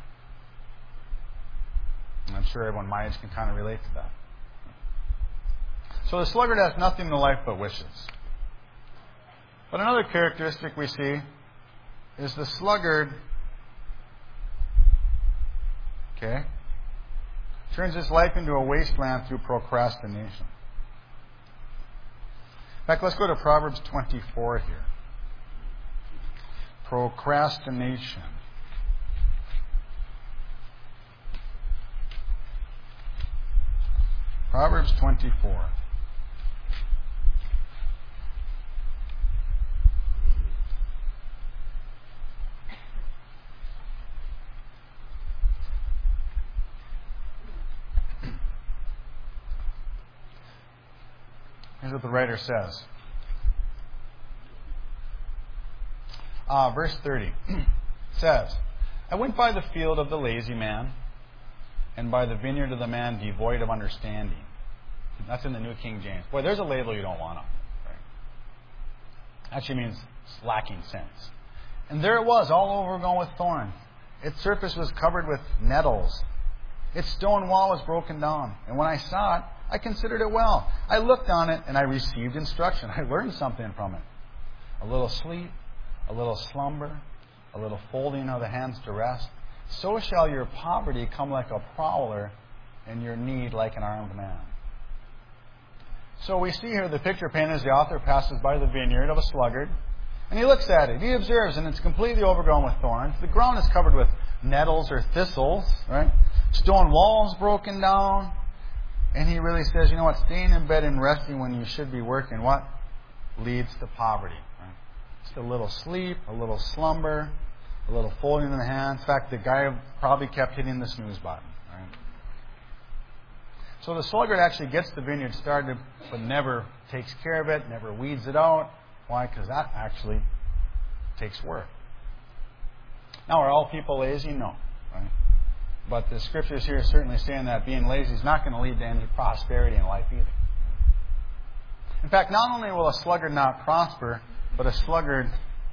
Speaker 1: And I'm sure everyone my age can kind of relate to that. So the sluggard has nothing in life but wishes. But another characteristic we see is the sluggard, turns his life into a wasteland through procrastination. In fact, let's go to Proverbs 24 here. Procrastination. Proverbs 24. Here's what the writer says. Verse 30 says, I went by the field of the lazy man, and by the vineyard of the man devoid of understanding. That's in the New King James. Boy, there's a label you don't want on it. Right? Actually means lacking sense. And there it was, all overgrown with thorns. Its surface was covered with nettles. Its stone wall was broken down. And when I saw it, I considered it well. I looked on it, and I received instruction. I learned something from it. A little sleep, a little slumber, a little folding of the hands to rest. So shall your poverty come like a prowler, and your need like an armed man. So we see here the picture painted as the author passes by the vineyard of a sluggard, and he looks at it. He observes, and it's completely overgrown with thorns. The ground is covered with nettles or thistles, right? Stone walls broken down. And he really says, you know what, staying in bed and resting when you should be working, what? Leads to poverty. Right? Just a little sleep, a little slumber, a little folding in the hands. In fact, the guy probably kept hitting the snooze button. Right? So the sluggard actually gets the vineyard started, but never takes care of it, never weeds it out. Why? Because that actually takes work. Now, are all people lazy? No. Right? But the scriptures here are certainly saying that being lazy is not going to lead to any prosperity in life either. In fact, not only will a sluggard not prosper, but a sluggard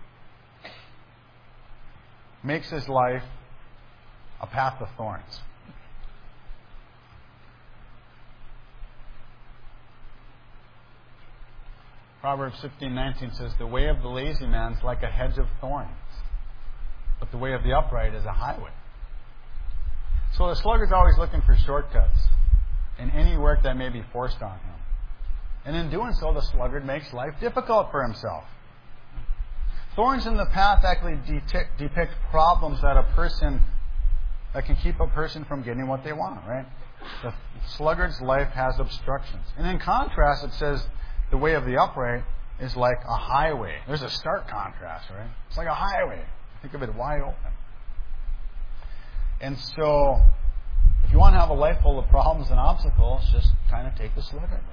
Speaker 1: makes his life a path of thorns. Proverbs 15:19 says, the way of the lazy man is like a hedge of thorns, but the way of the upright is a highway. So the sluggard's always looking for shortcuts in any work that may be forced on him. And in doing so, the sluggard makes life difficult for himself. Thorns in the path actually depict problems that can keep a person from getting what they want, right? The sluggard's life has obstructions. And in contrast, it says the way of the upright is like a highway. There's a stark contrast, right? It's like a highway. Think of it wide open. And so, if you want to have a life full of problems and obstacles, just kind of take the sluggard.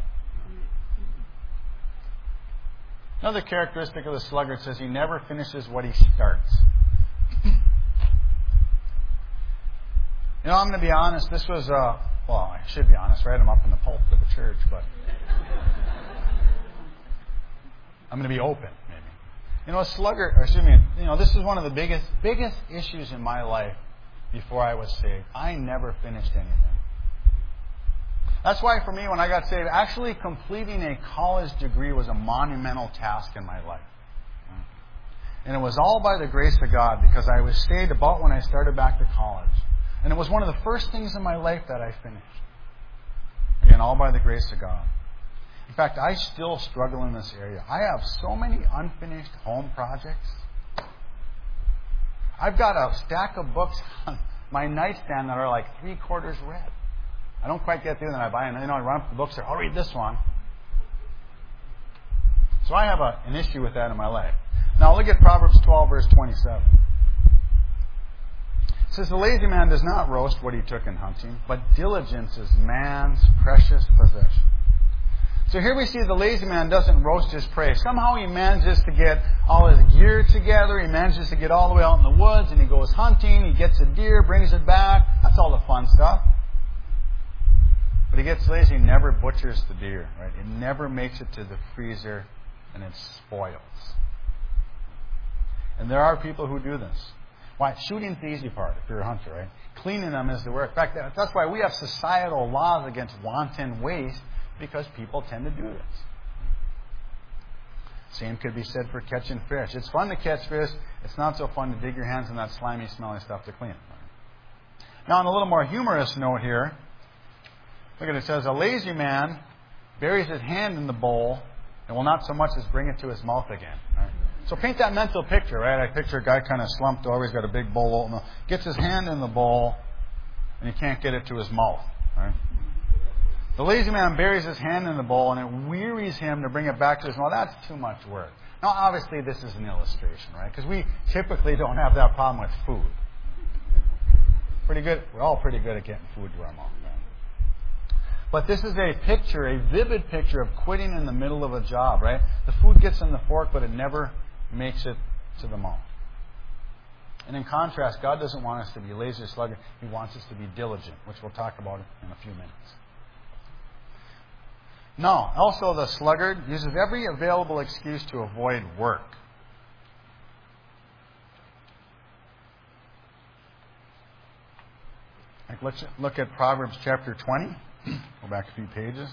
Speaker 1: Another characteristic of the sluggard says he never finishes what he starts. I'm going to be honest. This was, I should be honest, right? I'm up in the pulpit of the church, but I'm going to be open, maybe. A sluggard, this is one of the biggest issues in my life. Before I was saved, I never finished anything. That's why for me, when I got saved, actually completing a college degree was a monumental task in my life. And it was all by the grace of God, because I was saved about when I started back to college. And it was one of the first things in my life that I finished. Again, all by the grace of God. In fact, I still struggle in this area. I have so many unfinished home projects. I've got a stack of books on my nightstand that are like 3/4 read. I don't quite get through them. I buy them. I run up the books there. I'll read this one. So I have an issue with that in my life. Now look at Proverbs 12, verse 27. It says, the lazy man does not roast what he took in hunting, but diligence is man's precious possession. So here we see the lazy man doesn't roast his prey. Somehow he manages to get all his gear together. He manages to get all the way out in the woods, and he goes hunting. He gets a deer, brings it back. That's all the fun stuff. But he gets lazy. He never butchers the deer. Right? It never makes it to the freezer, and it spoils. And there are people who do this. Why? Shooting's the easy part if you're a hunter, right? Cleaning them is the work. In fact, that's why we have societal laws against wanton waste, because people tend to do this. Same could be said for catching fish. It's fun to catch fish. It's not so fun to dig your hands in that slimy, smelly stuff to clean it. Now, on a little more humorous note here, look at it. It says, a lazy man buries his hand in the bowl and will not so much as bring it to his mouth again. Right? So paint that mental picture, right? I picture a guy kind of slumped over. He's got a big bowl. Gets his hand in the bowl and he can't get it to his mouth. Right? The lazy man buries his hand in the bowl and it wearies him to bring it back to his mouth. That's too much work. Now, obviously, this is an illustration, right? Because we typically don't have that problem with food. Pretty good. We're all pretty good at getting food to our mouth. Right? But this is a picture, a vivid picture of quitting in the middle of a job, right? The food gets in the fork, but it never makes it to the mouth. And in contrast, God doesn't want us to be lazy or sluggard. He wants us to be diligent, which we'll talk about in a few minutes. Now, also the sluggard uses every available excuse to avoid work. Like, let's look at Proverbs chapter 20. Go back a few pages.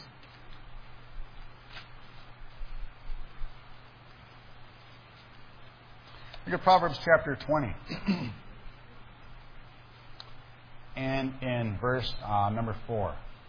Speaker 1: Look at Proverbs chapter 20. And in verse number 4.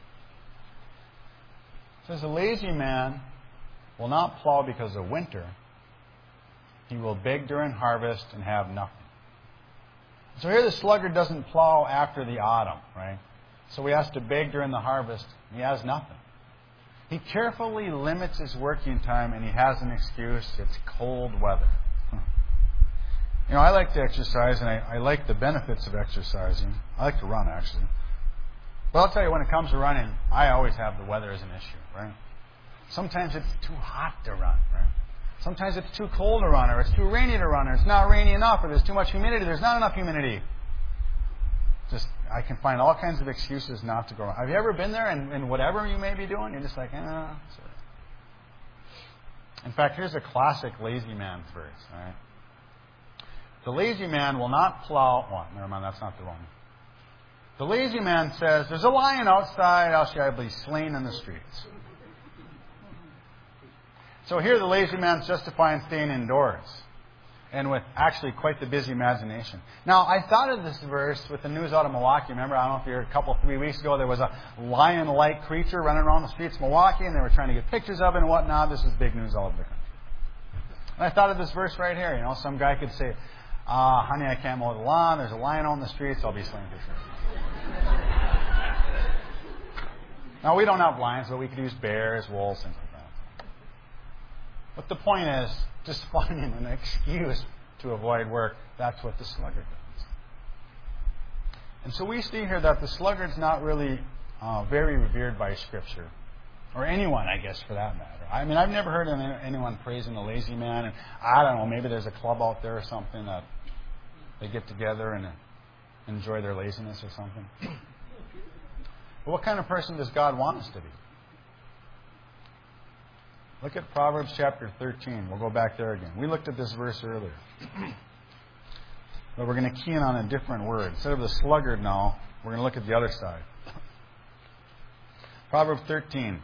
Speaker 1: It says, a lazy man will not plow because of winter. He will beg during harvest and have nothing. So here the sluggard doesn't plow after the autumn, right? So he has to beg during the harvest. And he has nothing. He carefully limits his working time and he has an excuse. It's cold weather. You know, I like to exercise and I like the benefits of exercising. I like to run, actually. But I'll tell you, when it comes to running, I always have the weather as an issue, right? Sometimes it's too hot to run, right? Sometimes it's too cold to run, or it's too rainy to run, or it's not rainy enough, or there's too much humidity, there's not enough humidity. Just, I can find all kinds of excuses not to go. Have you ever been there and whatever you may be doing, you're just like, sorry. In fact, here's a classic lazy man verse, all right? The lazy man will not plow. Oh, never mind, that's not the one. The lazy man says, there's a lion outside, how shall I be slain in the streets? So here the lazy man's justifying staying indoors. And with actually quite the busy imagination. Now, I thought of this verse with the news out of Milwaukee. Remember, I don't know if you heard 3 weeks ago, there was a lion-like creature running around the streets of Milwaukee, and they were trying to get pictures of it and whatnot. This is big news all over the country. And I thought of this verse right here. You know, some guy could say, honey, I can't mow the lawn. There's a lion on the streets. I'll be slain for sure. Now, we don't have lions, but we could use bears, wolves, things like that. But the point is, just finding an excuse to avoid work, that's what the sluggard does. And so we see here that the sluggard's not really very revered by Scripture. Or anyone, I guess, for that matter. I mean, I've never heard of anyone praising a lazy man. And I don't know, maybe there's a club out there or something that they get together and enjoy their laziness or something. But what kind of person does God want us to be? Look at Proverbs chapter 13. We'll go back there again. We looked at this verse earlier. But we're going to key in on a different word. Instead of the sluggard now, we're going to look at the other side. Proverbs 13.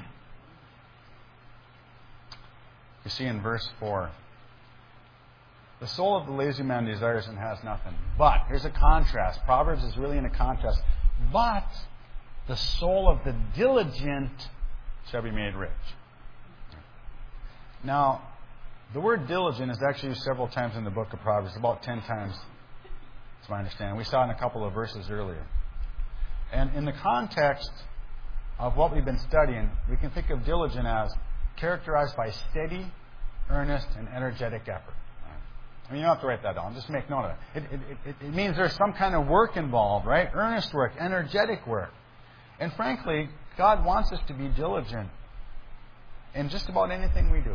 Speaker 1: You see in verse 4. The soul of the lazy man desires and has nothing. But, here's a contrast. Proverbs is really in a contrast. But the soul of the diligent shall be made rich. Now, the word diligent is actually used several times in the book of Proverbs, about 10 times, to my understanding. We saw it in a couple of verses earlier. And in the context of what we've been studying, we can think of diligent as characterized by steady, earnest, and energetic effort. I mean, you don't have to write that down. Just make note of it. It means there's some kind of work involved, right? Earnest work, energetic work. And frankly, God wants us to be diligent in just about anything we do.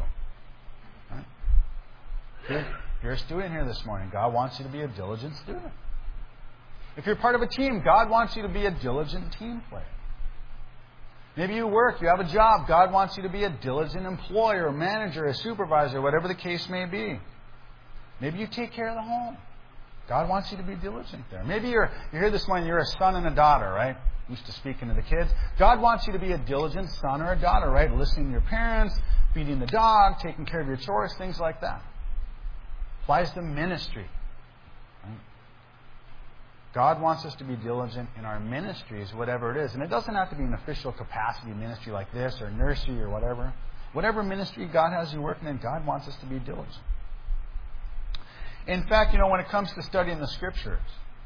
Speaker 1: Right? You're a student here this morning. God wants you to be a diligent student. If you're part of a team, God wants you to be a diligent team player. Maybe you work, you have a job. God wants you to be a diligent employer, manager, a supervisor, whatever the case may be. Maybe you take care of the home. God wants you to be diligent there. Maybe you're here this morning, you're a son and a daughter, right? Used to speaking to the kids. God wants you to be a diligent son or a daughter, right? Listening to your parents, feeding the dog, taking care of your chores, things like that. Applies to ministry. Right? God wants us to be diligent in our ministries, whatever it is. And it doesn't have to be an official capacity ministry like this or nursery or whatever. Whatever ministry God has you working in, God wants us to be diligent. In fact, when it comes to studying the Scriptures,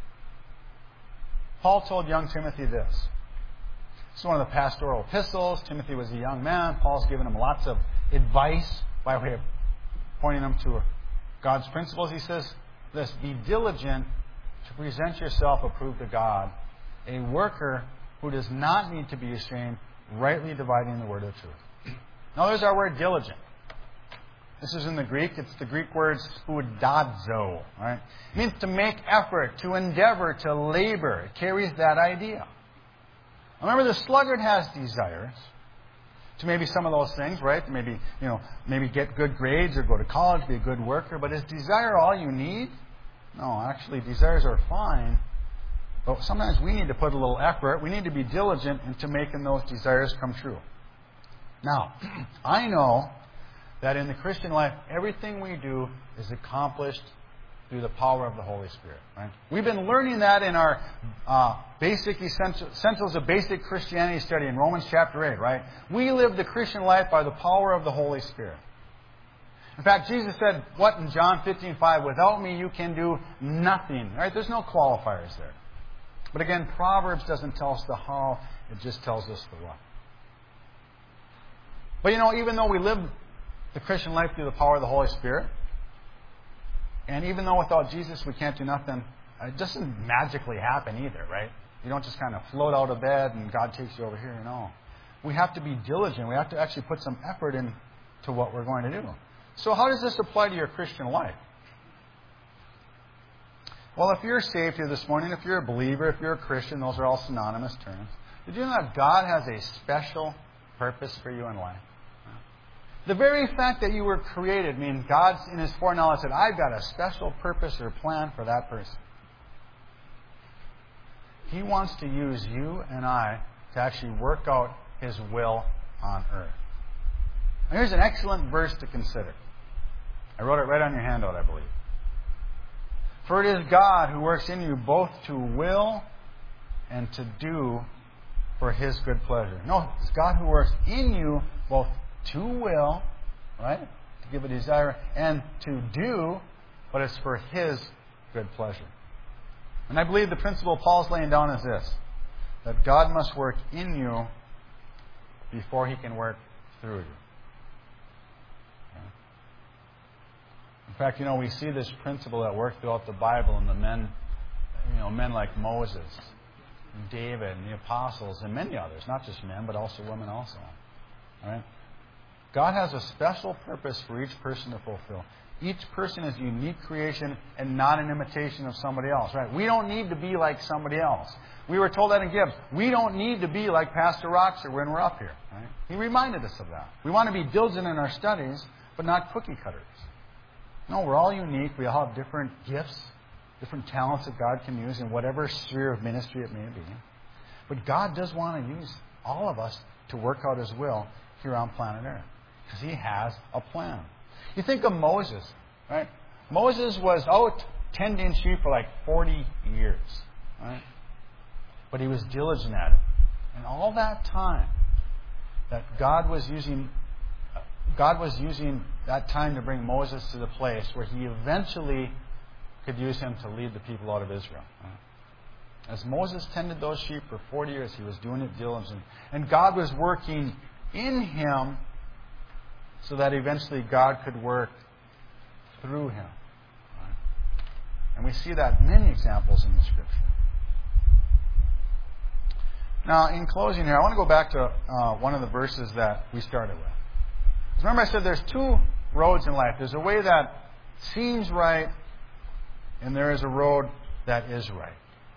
Speaker 1: Paul told young Timothy this. This is one of the pastoral epistles. Timothy was a young man. Paul's given him lots of advice by way of pointing him to God's principles. He says this, be diligent to present yourself approved to God, a worker who does not need to be ashamed, rightly dividing the word of truth. Now there's our word diligent. This is in the Greek. It's the Greek word spoudazo. Right? It means to make effort, to endeavor, to labor. It carries that idea. Remember, the sluggard has desires to maybe some of those things, right? Maybe get good grades or go to college, be a good worker. But is desire all you need? No, actually, desires are fine. But sometimes we need to put a little effort. We need to be diligent into making those desires come true. Now, I know that in the Christian life, everything we do is accomplished through the power of the Holy Spirit. Right? We've been learning that in our basic essentials of basic Christianity study in Romans chapter 8. Right? We live the Christian life by the power of the Holy Spirit. In fact, Jesus said, what in John 15:5? Without me, you can do nothing. Right? There's no qualifiers there. But again, Proverbs doesn't tell us the how; it just tells us the what. But even though we live the Christian life through the power of the Holy Spirit, and even though without Jesus we can't do nothing, it doesn't magically happen either, right? You don't just kind of float out of bed and God takes you over here, We have to be diligent. We have to actually put some effort into what we're going to do. So how does this apply to your Christian life? Well, if you're saved here this morning, if you're a believer, if you're a Christian, those are all synonymous terms. Did you know that God has a special purpose for you in life? The very fact that you were created means God, in His foreknowledge, said, I've got a special purpose or plan for that person. He wants to use you and I to actually work out His will on earth. And here's an excellent verse to consider. I wrote it right on your handout, I believe. For it is God who works in you both to will and to do for His good pleasure. No, it's God who works in you both to will, right? To give a desire, and to do, but it's for His good pleasure. And I believe the principle Paul's laying down is this, that God must work in you before He can work through you. In fact, we see this principle at work throughout the Bible in the men like Moses, and David, and the apostles, and many others, not just men, but also women also. All right? God has a special purpose for each person to fulfill. Each person is a unique creation and not an imitation of somebody else. Right? We don't need to be like somebody else. We were told that in Gibbs. We don't need to be like Pastor Roxer when we're up here. Right? He reminded us of that. We want to be diligent in our studies, but not cookie cutters. No, we're all unique. We all have different gifts, different talents that God can use in whatever sphere of ministry it may be. But God does want to use all of us to work out His will here on planet Earth. Because He has a plan. You think of Moses, right? Moses was out tending sheep for like 40 years, right? But he was diligent at it. And all that time that God was using that time to bring Moses to the place where He eventually could use him to lead the people out of Israel. Right? As Moses tended those sheep for 40 years, he was doing it diligently. And God was working in him so that eventually God could work through him. Right? And we see that many examples in the Scripture. Now, in closing here, I want to go back to one of the verses that we started with. Remember I said there's two roads in life. There's a way that seems right, and there is a road that is right.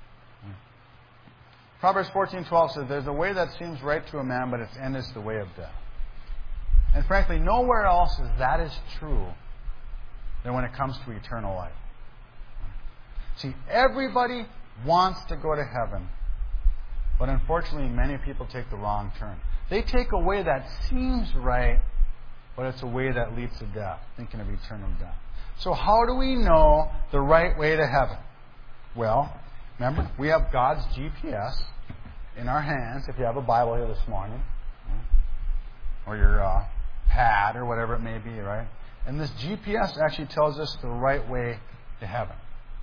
Speaker 1: Proverbs 14:12 says, there's a way that seems right to a man, but its end is the way of death. And frankly, nowhere else is that as true than when it comes to eternal life. See, everybody wants to go to heaven. But unfortunately, many people take the wrong turn. They take a way that seems right, but it's a way that leads to death, thinking of eternal death. So how do we know the right way to heaven? Well, remember, we have God's GPS in our hands, if you have a Bible here this morning, or your pad, or whatever it may be, right? And this GPS actually tells us the right way to heaven.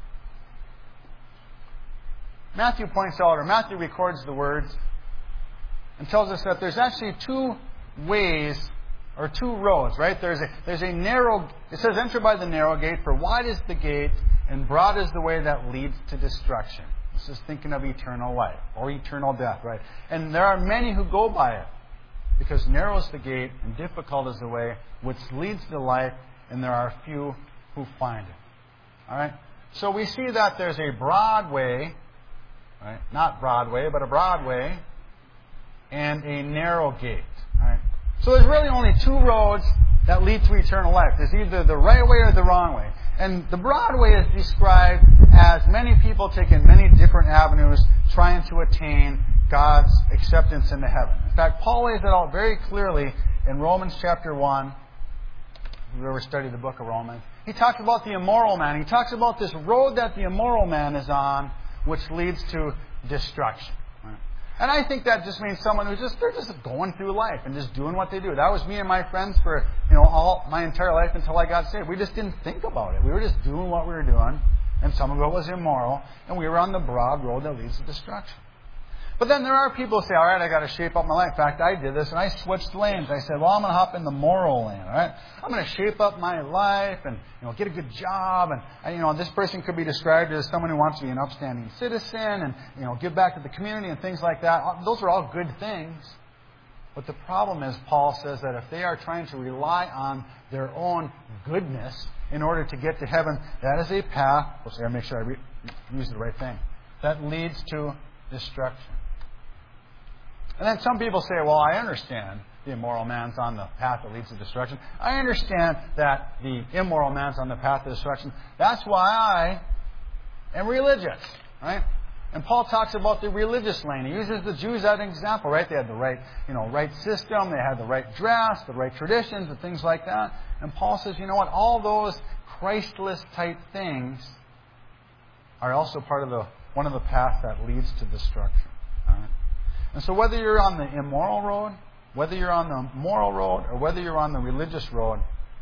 Speaker 1: Matthew points out, or Matthew records the words and tells us that there's actually two ways or two roads, right? There's a narrow, it says enter by the narrow gate, for wide is the gate and broad is the way that leads to destruction. This is thinking of eternal life or eternal death, right? And there are many who go by it because narrow is the gate and difficult is the way which leads to life, and there are few who find it. All right? So we see that there's a broad way, right? Not Broadway, but a broad way, and a narrow gate. Right? So there's really only two roads that lead to eternal life. There's either the right way or the wrong way. And the broad way is described as many people taking many different avenues trying to attain God's acceptance into heaven. In fact, Paul lays it out very clearly in Romans chapter 1. If you ever studied the book of Romans, he talks about the immoral man. He talks about this road that the immoral man is on, which leads to destruction. Right? And I think that just means someone who's they're just going through life and just doing what they do. That was me and my friends for all my entire life until I got saved. We just didn't think about it. We were just doing what we were doing, and some of it was immoral, and we were on the broad road that leads to destruction. But then there are people who say, all right, I got to shape up my life. In fact, I did this, and I switched lanes. I said, well, I'm going to hop in the moral lane, all right? I'm going to shape up my life and get a good job. And this person could be described as someone who wants to be an upstanding citizen and give back to the community and things like that. Those are all good things. But the problem is, Paul says that if they are trying to rely on their own goodness in order to get to heaven, that is a path, let's see, I make sure I use the right thing, that leads to destruction. And then some people say, well, I understand the immoral man's on the path that leads to destruction. I understand that the immoral man's on the path to destruction. That's why I am religious, right? And Paul talks about the religious lane. He uses the Jews as an example, right? They had the right, right system. They had the right dress, the right traditions, and things like that. And Paul says, you know what? All those Christless type things are also part of one of the paths that leads to destruction. All right? And so whether you're on the immoral road, whether you're on the moral road, or whether you're on the religious road,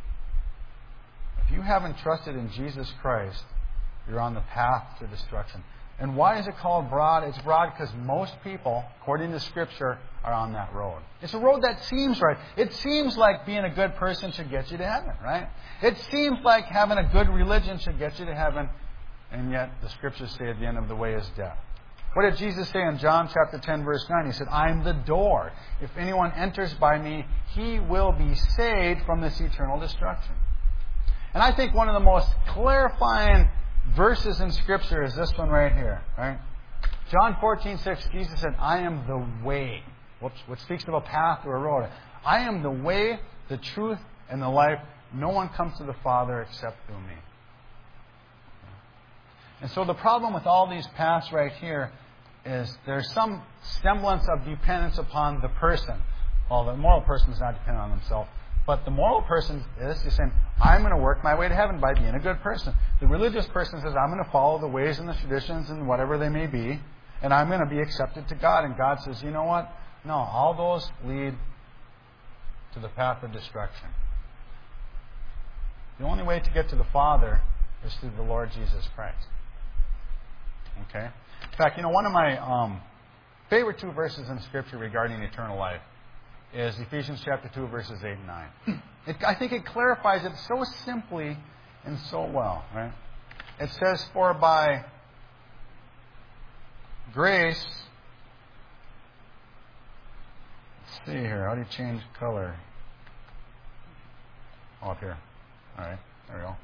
Speaker 1: if you haven't trusted in Jesus Christ, you're on the path to destruction. And why is it called broad? It's broad because most people, according to Scripture, are on that road. It's a road that seems right. It seems like being a good person should get you to heaven, right? It seems like having a good religion should get you to heaven, and yet the Scriptures say at the end of the way is death. What did Jesus say in John chapter 10, verse 9? He said, I am the door. If anyone enters by me, he will be saved from this eternal destruction. And I think one of the most clarifying verses in Scripture is this one right here. Right? John 14:6, Jesus said, I am the way. Which speaks of a path or a road. I am the way, the truth, and the life. No one comes to the Father except through me. And so the problem with all these paths right here is there's some semblance of dependence upon the person. Well, the moral person is not dependent on himself. But the moral person is saying, I'm going to work my way to heaven by being a good person. The religious person says, I'm going to follow the ways and the traditions and whatever they may be, and I'm going to be accepted to God. And God says, you know what? No, all those lead to the path of destruction. The only way to get to the Father is through the Lord Jesus Christ. Okay? In fact, one of my favorite two verses in Scripture regarding eternal life is Ephesians chapter 2, verses 8 and 9. I think it clarifies it so simply and so well. Right? It says, for by grace... Let's see here. How do you change color? Oh, up here. All right. There we go.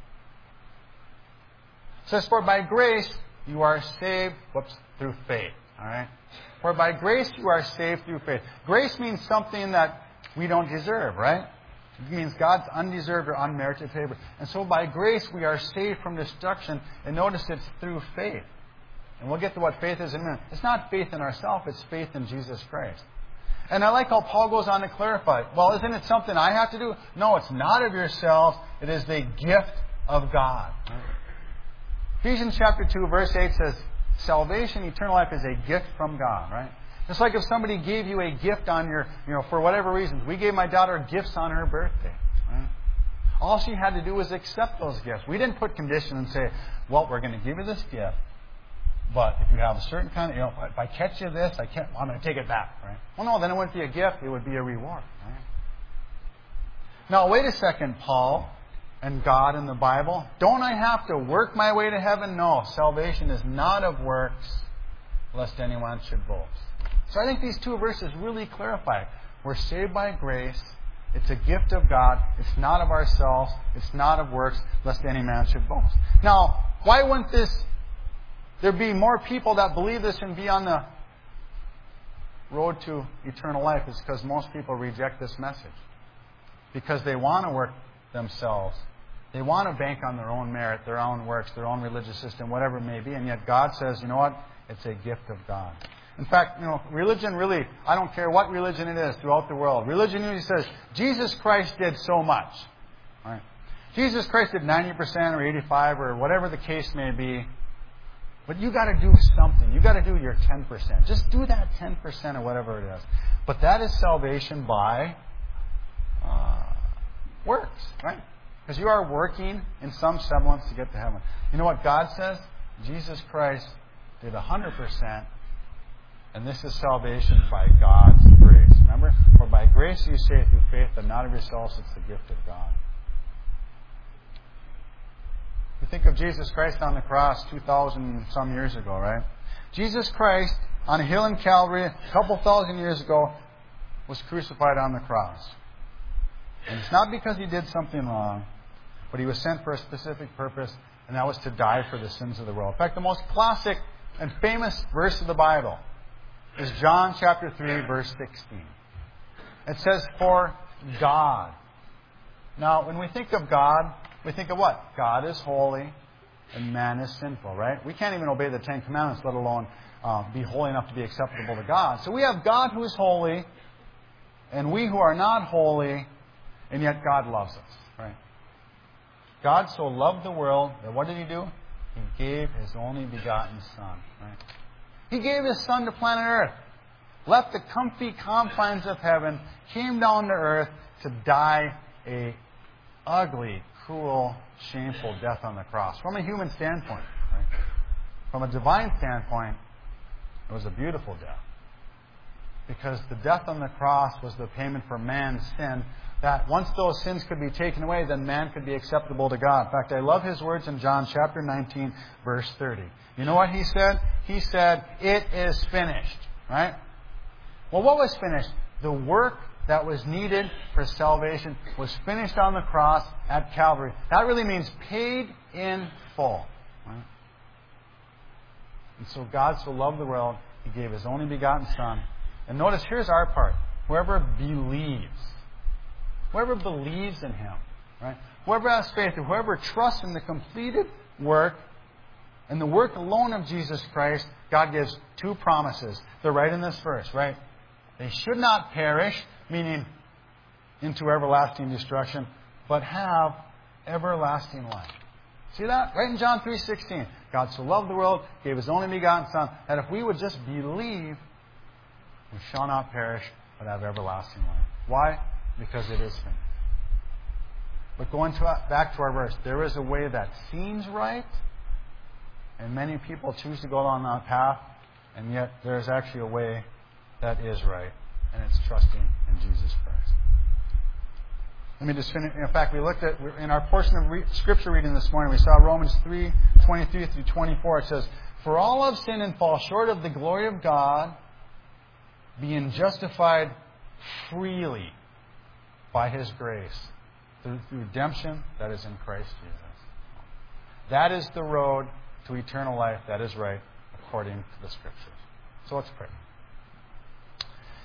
Speaker 1: It says, for by grace... you are saved, through faith. All right? For by grace you are saved through faith. Grace means something that we don't deserve, right? It means God's undeserved or unmerited favor. And so by grace we are saved from destruction. And notice it's through faith. And we'll get to what faith is in a minute. It's not faith in ourselves, it's faith in Jesus Christ. And I like how Paul goes on to clarify, well, isn't it something I have to do? No, it's not of yourselves. It is the gift of God. Ephesians chapter 2, verse 8 says, salvation, eternal life is a gift from God, right? Just like if somebody gave you a gift on your, for whatever reasons. We gave my daughter gifts on her birthday, right? All she had to do was accept those gifts. We didn't put conditions and say, well, we're going to give you this gift, but if you have a certain kind of, if I catch you this, I'm going to take it back, right? Well, no, then it wouldn't be a gift, it would be a reward, right? Now, wait a second, Paul and God in the Bible. Don't I have to work my way to heaven? No, salvation is not of works, lest anyone should boast. So I think these two verses really clarify it. We're saved by grace. It's a gift of God. It's not of ourselves. It's not of works, lest any man should boast. Now, why wouldn't there be more people that believe this and be on the road to eternal life? It's because most people reject this message. Because they want to work themselves. They want to bank on their own merit, their own works, their own religious system, whatever it may be. And yet God says, you know what? It's a gift of God. In fact, religion really, I don't care what religion it is throughout the world. Religion usually says, Jesus Christ did so much. Right? Jesus Christ did 90% or 85 or whatever the case may be. But you got to do something. You got to do your 10%. Just do that 10% or whatever it is. But that is salvation by works, right? Because you are working in some semblance to get to heaven. You know what God says? Jesus Christ did 100%. And this is salvation by God's grace. Remember? For by grace you say through faith, but not of yourselves, it's the gift of God. You think of Jesus Christ on the cross 2,000 some years ago, right? Jesus Christ on a hill in Calvary a couple thousand years ago was crucified on the cross. And it's not because He did something wrong, but He was sent for a specific purpose, and that was to die for the sins of the world. In fact, the most classic and famous verse of the Bible is John chapter 3, verse 16. It says, for God. Now, when we think of God, we think of what? God is holy and man is sinful, right? We can't even obey the Ten Commandments, let alone be holy enough to be acceptable to God. So we have God who is holy and we who are not holy, and yet God loves us, right? God so loved the world that what did He do? He gave His only begotten Son, right? He gave His Son to planet Earth, left the comfy confines of heaven, came down to earth to die a ugly, cruel, shameful death on the cross. From a human standpoint, right? From a divine standpoint, it was a beautiful death. Because the death on the cross was the payment for man's sin, that once those sins could be taken away, then man could be acceptable to God. In fact, I love His words in John chapter 19, verse 30. You know what He said? He said, it is finished. Right? Well, what was finished? The work that was needed for salvation was finished on the cross at Calvary. That really means paid in full. Right? And so God so loved the world, He gave His only begotten Son. And notice, here's our part. Whoever believes in Him, right? Whoever has faith, whoever trusts in the completed work and the work alone of Jesus Christ, God gives two promises. They're right in this verse, right? They should not perish, meaning into everlasting destruction, but have everlasting life. See that? Right in John 3:16. God so loved the world, gave His only begotten Son, that if we would just believe, we shall not perish, but have everlasting life. Why? Because it is finished. But going back to our verse, there is a way that seems right, and many people choose to go down that path, and yet there is actually a way that is right, and it's trusting in Jesus Christ. Let me just finish. In fact, we looked at, in our portion of Scripture reading this morning, we saw Romans 3:23 through 24. It says, for all have sinned and fall short of the glory of God, being justified freely by His grace through redemption that is in Christ Jesus. That is the road to eternal life that is right according to the Scriptures. So let's pray.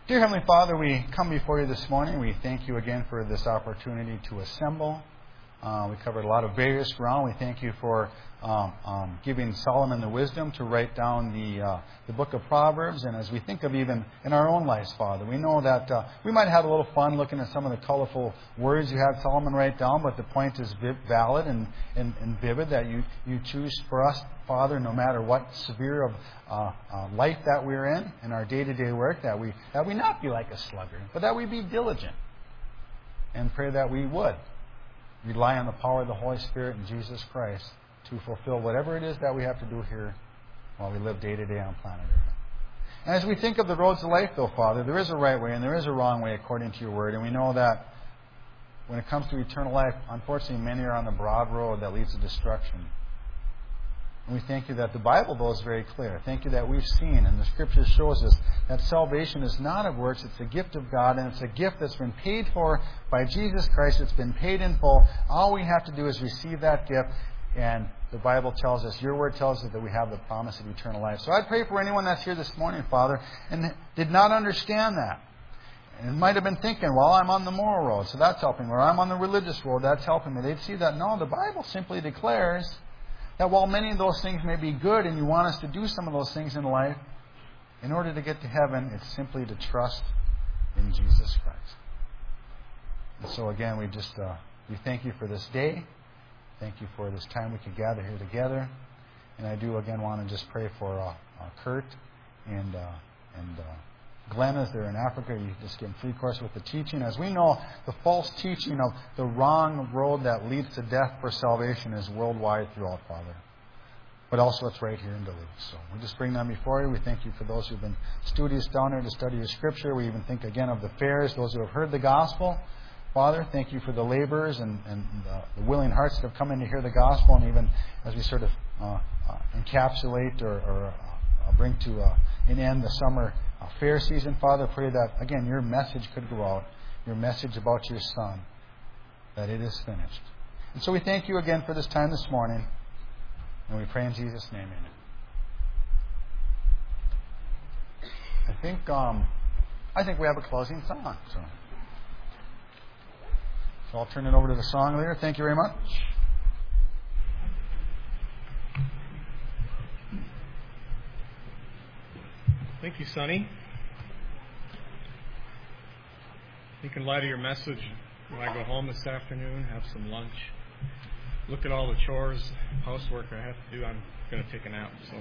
Speaker 1: Dear Heavenly Father, we come before you this morning. We thank you again for this opportunity to assemble. We covered a lot of various ground. We thank you for giving Solomon the wisdom to write down the book of Proverbs. And as we think of even in our own lives, Father, we know that we might have a little fun looking at some of the colorful words you had Solomon write down, but the point is valid and vivid that you choose for us, Father, no matter what sphere of life that we're in our day-to-day work, that we not be like a sluggard, but that we be diligent. And pray that we would rely on the power of the Holy Spirit and Jesus Christ to fulfill whatever it is that we have to do here while we live day to day on planet Earth. And as we think of the roads of life, though, Father, there is a right way and there is a wrong way according to your word. And we know that when it comes to eternal life, unfortunately, many are on the broad road that leads to destruction. And we thank you that the Bible, though, is very clear. Thank you that we've seen, and the Scripture shows us, that salvation is not of works. It's a gift of God, and it's a gift that's been paid for by Jesus Christ. It's been paid in full. All we have to do is receive that gift, and the Bible tells us, your word tells us that we have the promise of eternal life. So I pray for anyone that's here this morning, Father, and did not understand that. And might have been thinking, well, I'm on the moral road, so that's helping me. Or I'm on the religious road, that's helping me. They'd see that, no, the Bible simply declares that while many of those things may be good and you want us to do some of those things in life, in order to get to heaven, it's simply to trust in Jesus Christ. And so again, we thank you for this day. Thank you for this time we could gather here together. And I do again want to just pray for Kurt and Glenn as they're in Africa. You just give them free course with the teaching. As we know, the false teaching of the wrong road that leads to death for salvation is worldwide throughout, Father. But also it's right here in Duluth. So we just bring them before you. We thank you for those who've been studious down there to study your Scripture. We even think again of the fairs, those who have heard the gospel. Father, thank you for the laborers and the willing hearts that have come in to hear the gospel. And even as we sort of encapsulate or bring to an end the summer fair season, Father, pray that, again, your message could go out, your message about your Son, that it is finished. And so we thank you again for this time this morning, and we pray in Jesus' name, amen. I think we have a closing song. So I'll turn it over to the song leader. Thank you very much.
Speaker 2: Thank you, Sonny. I think in light of your message, when I go home this afternoon, have some lunch, look at all the chores, housework I have to do, I'm going to take a nap. So,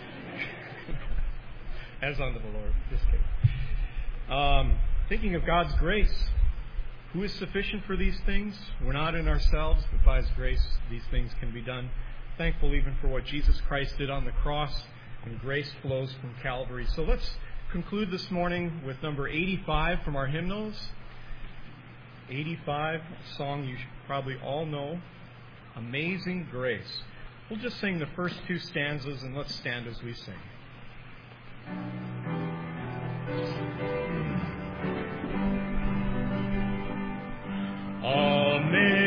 Speaker 2: as unto the Lord. Just kidding. Thinking of God's grace. Who is sufficient for these things? We're not in ourselves, but by His grace, these things can be done. Thankful even for what Jesus Christ did on the cross. And grace flows from Calvary. So let's conclude this morning with number 85 from our hymnals. 85, a song you probably all know, Amazing Grace. We'll just sing the first two stanzas and let's stand as we sing. Amen.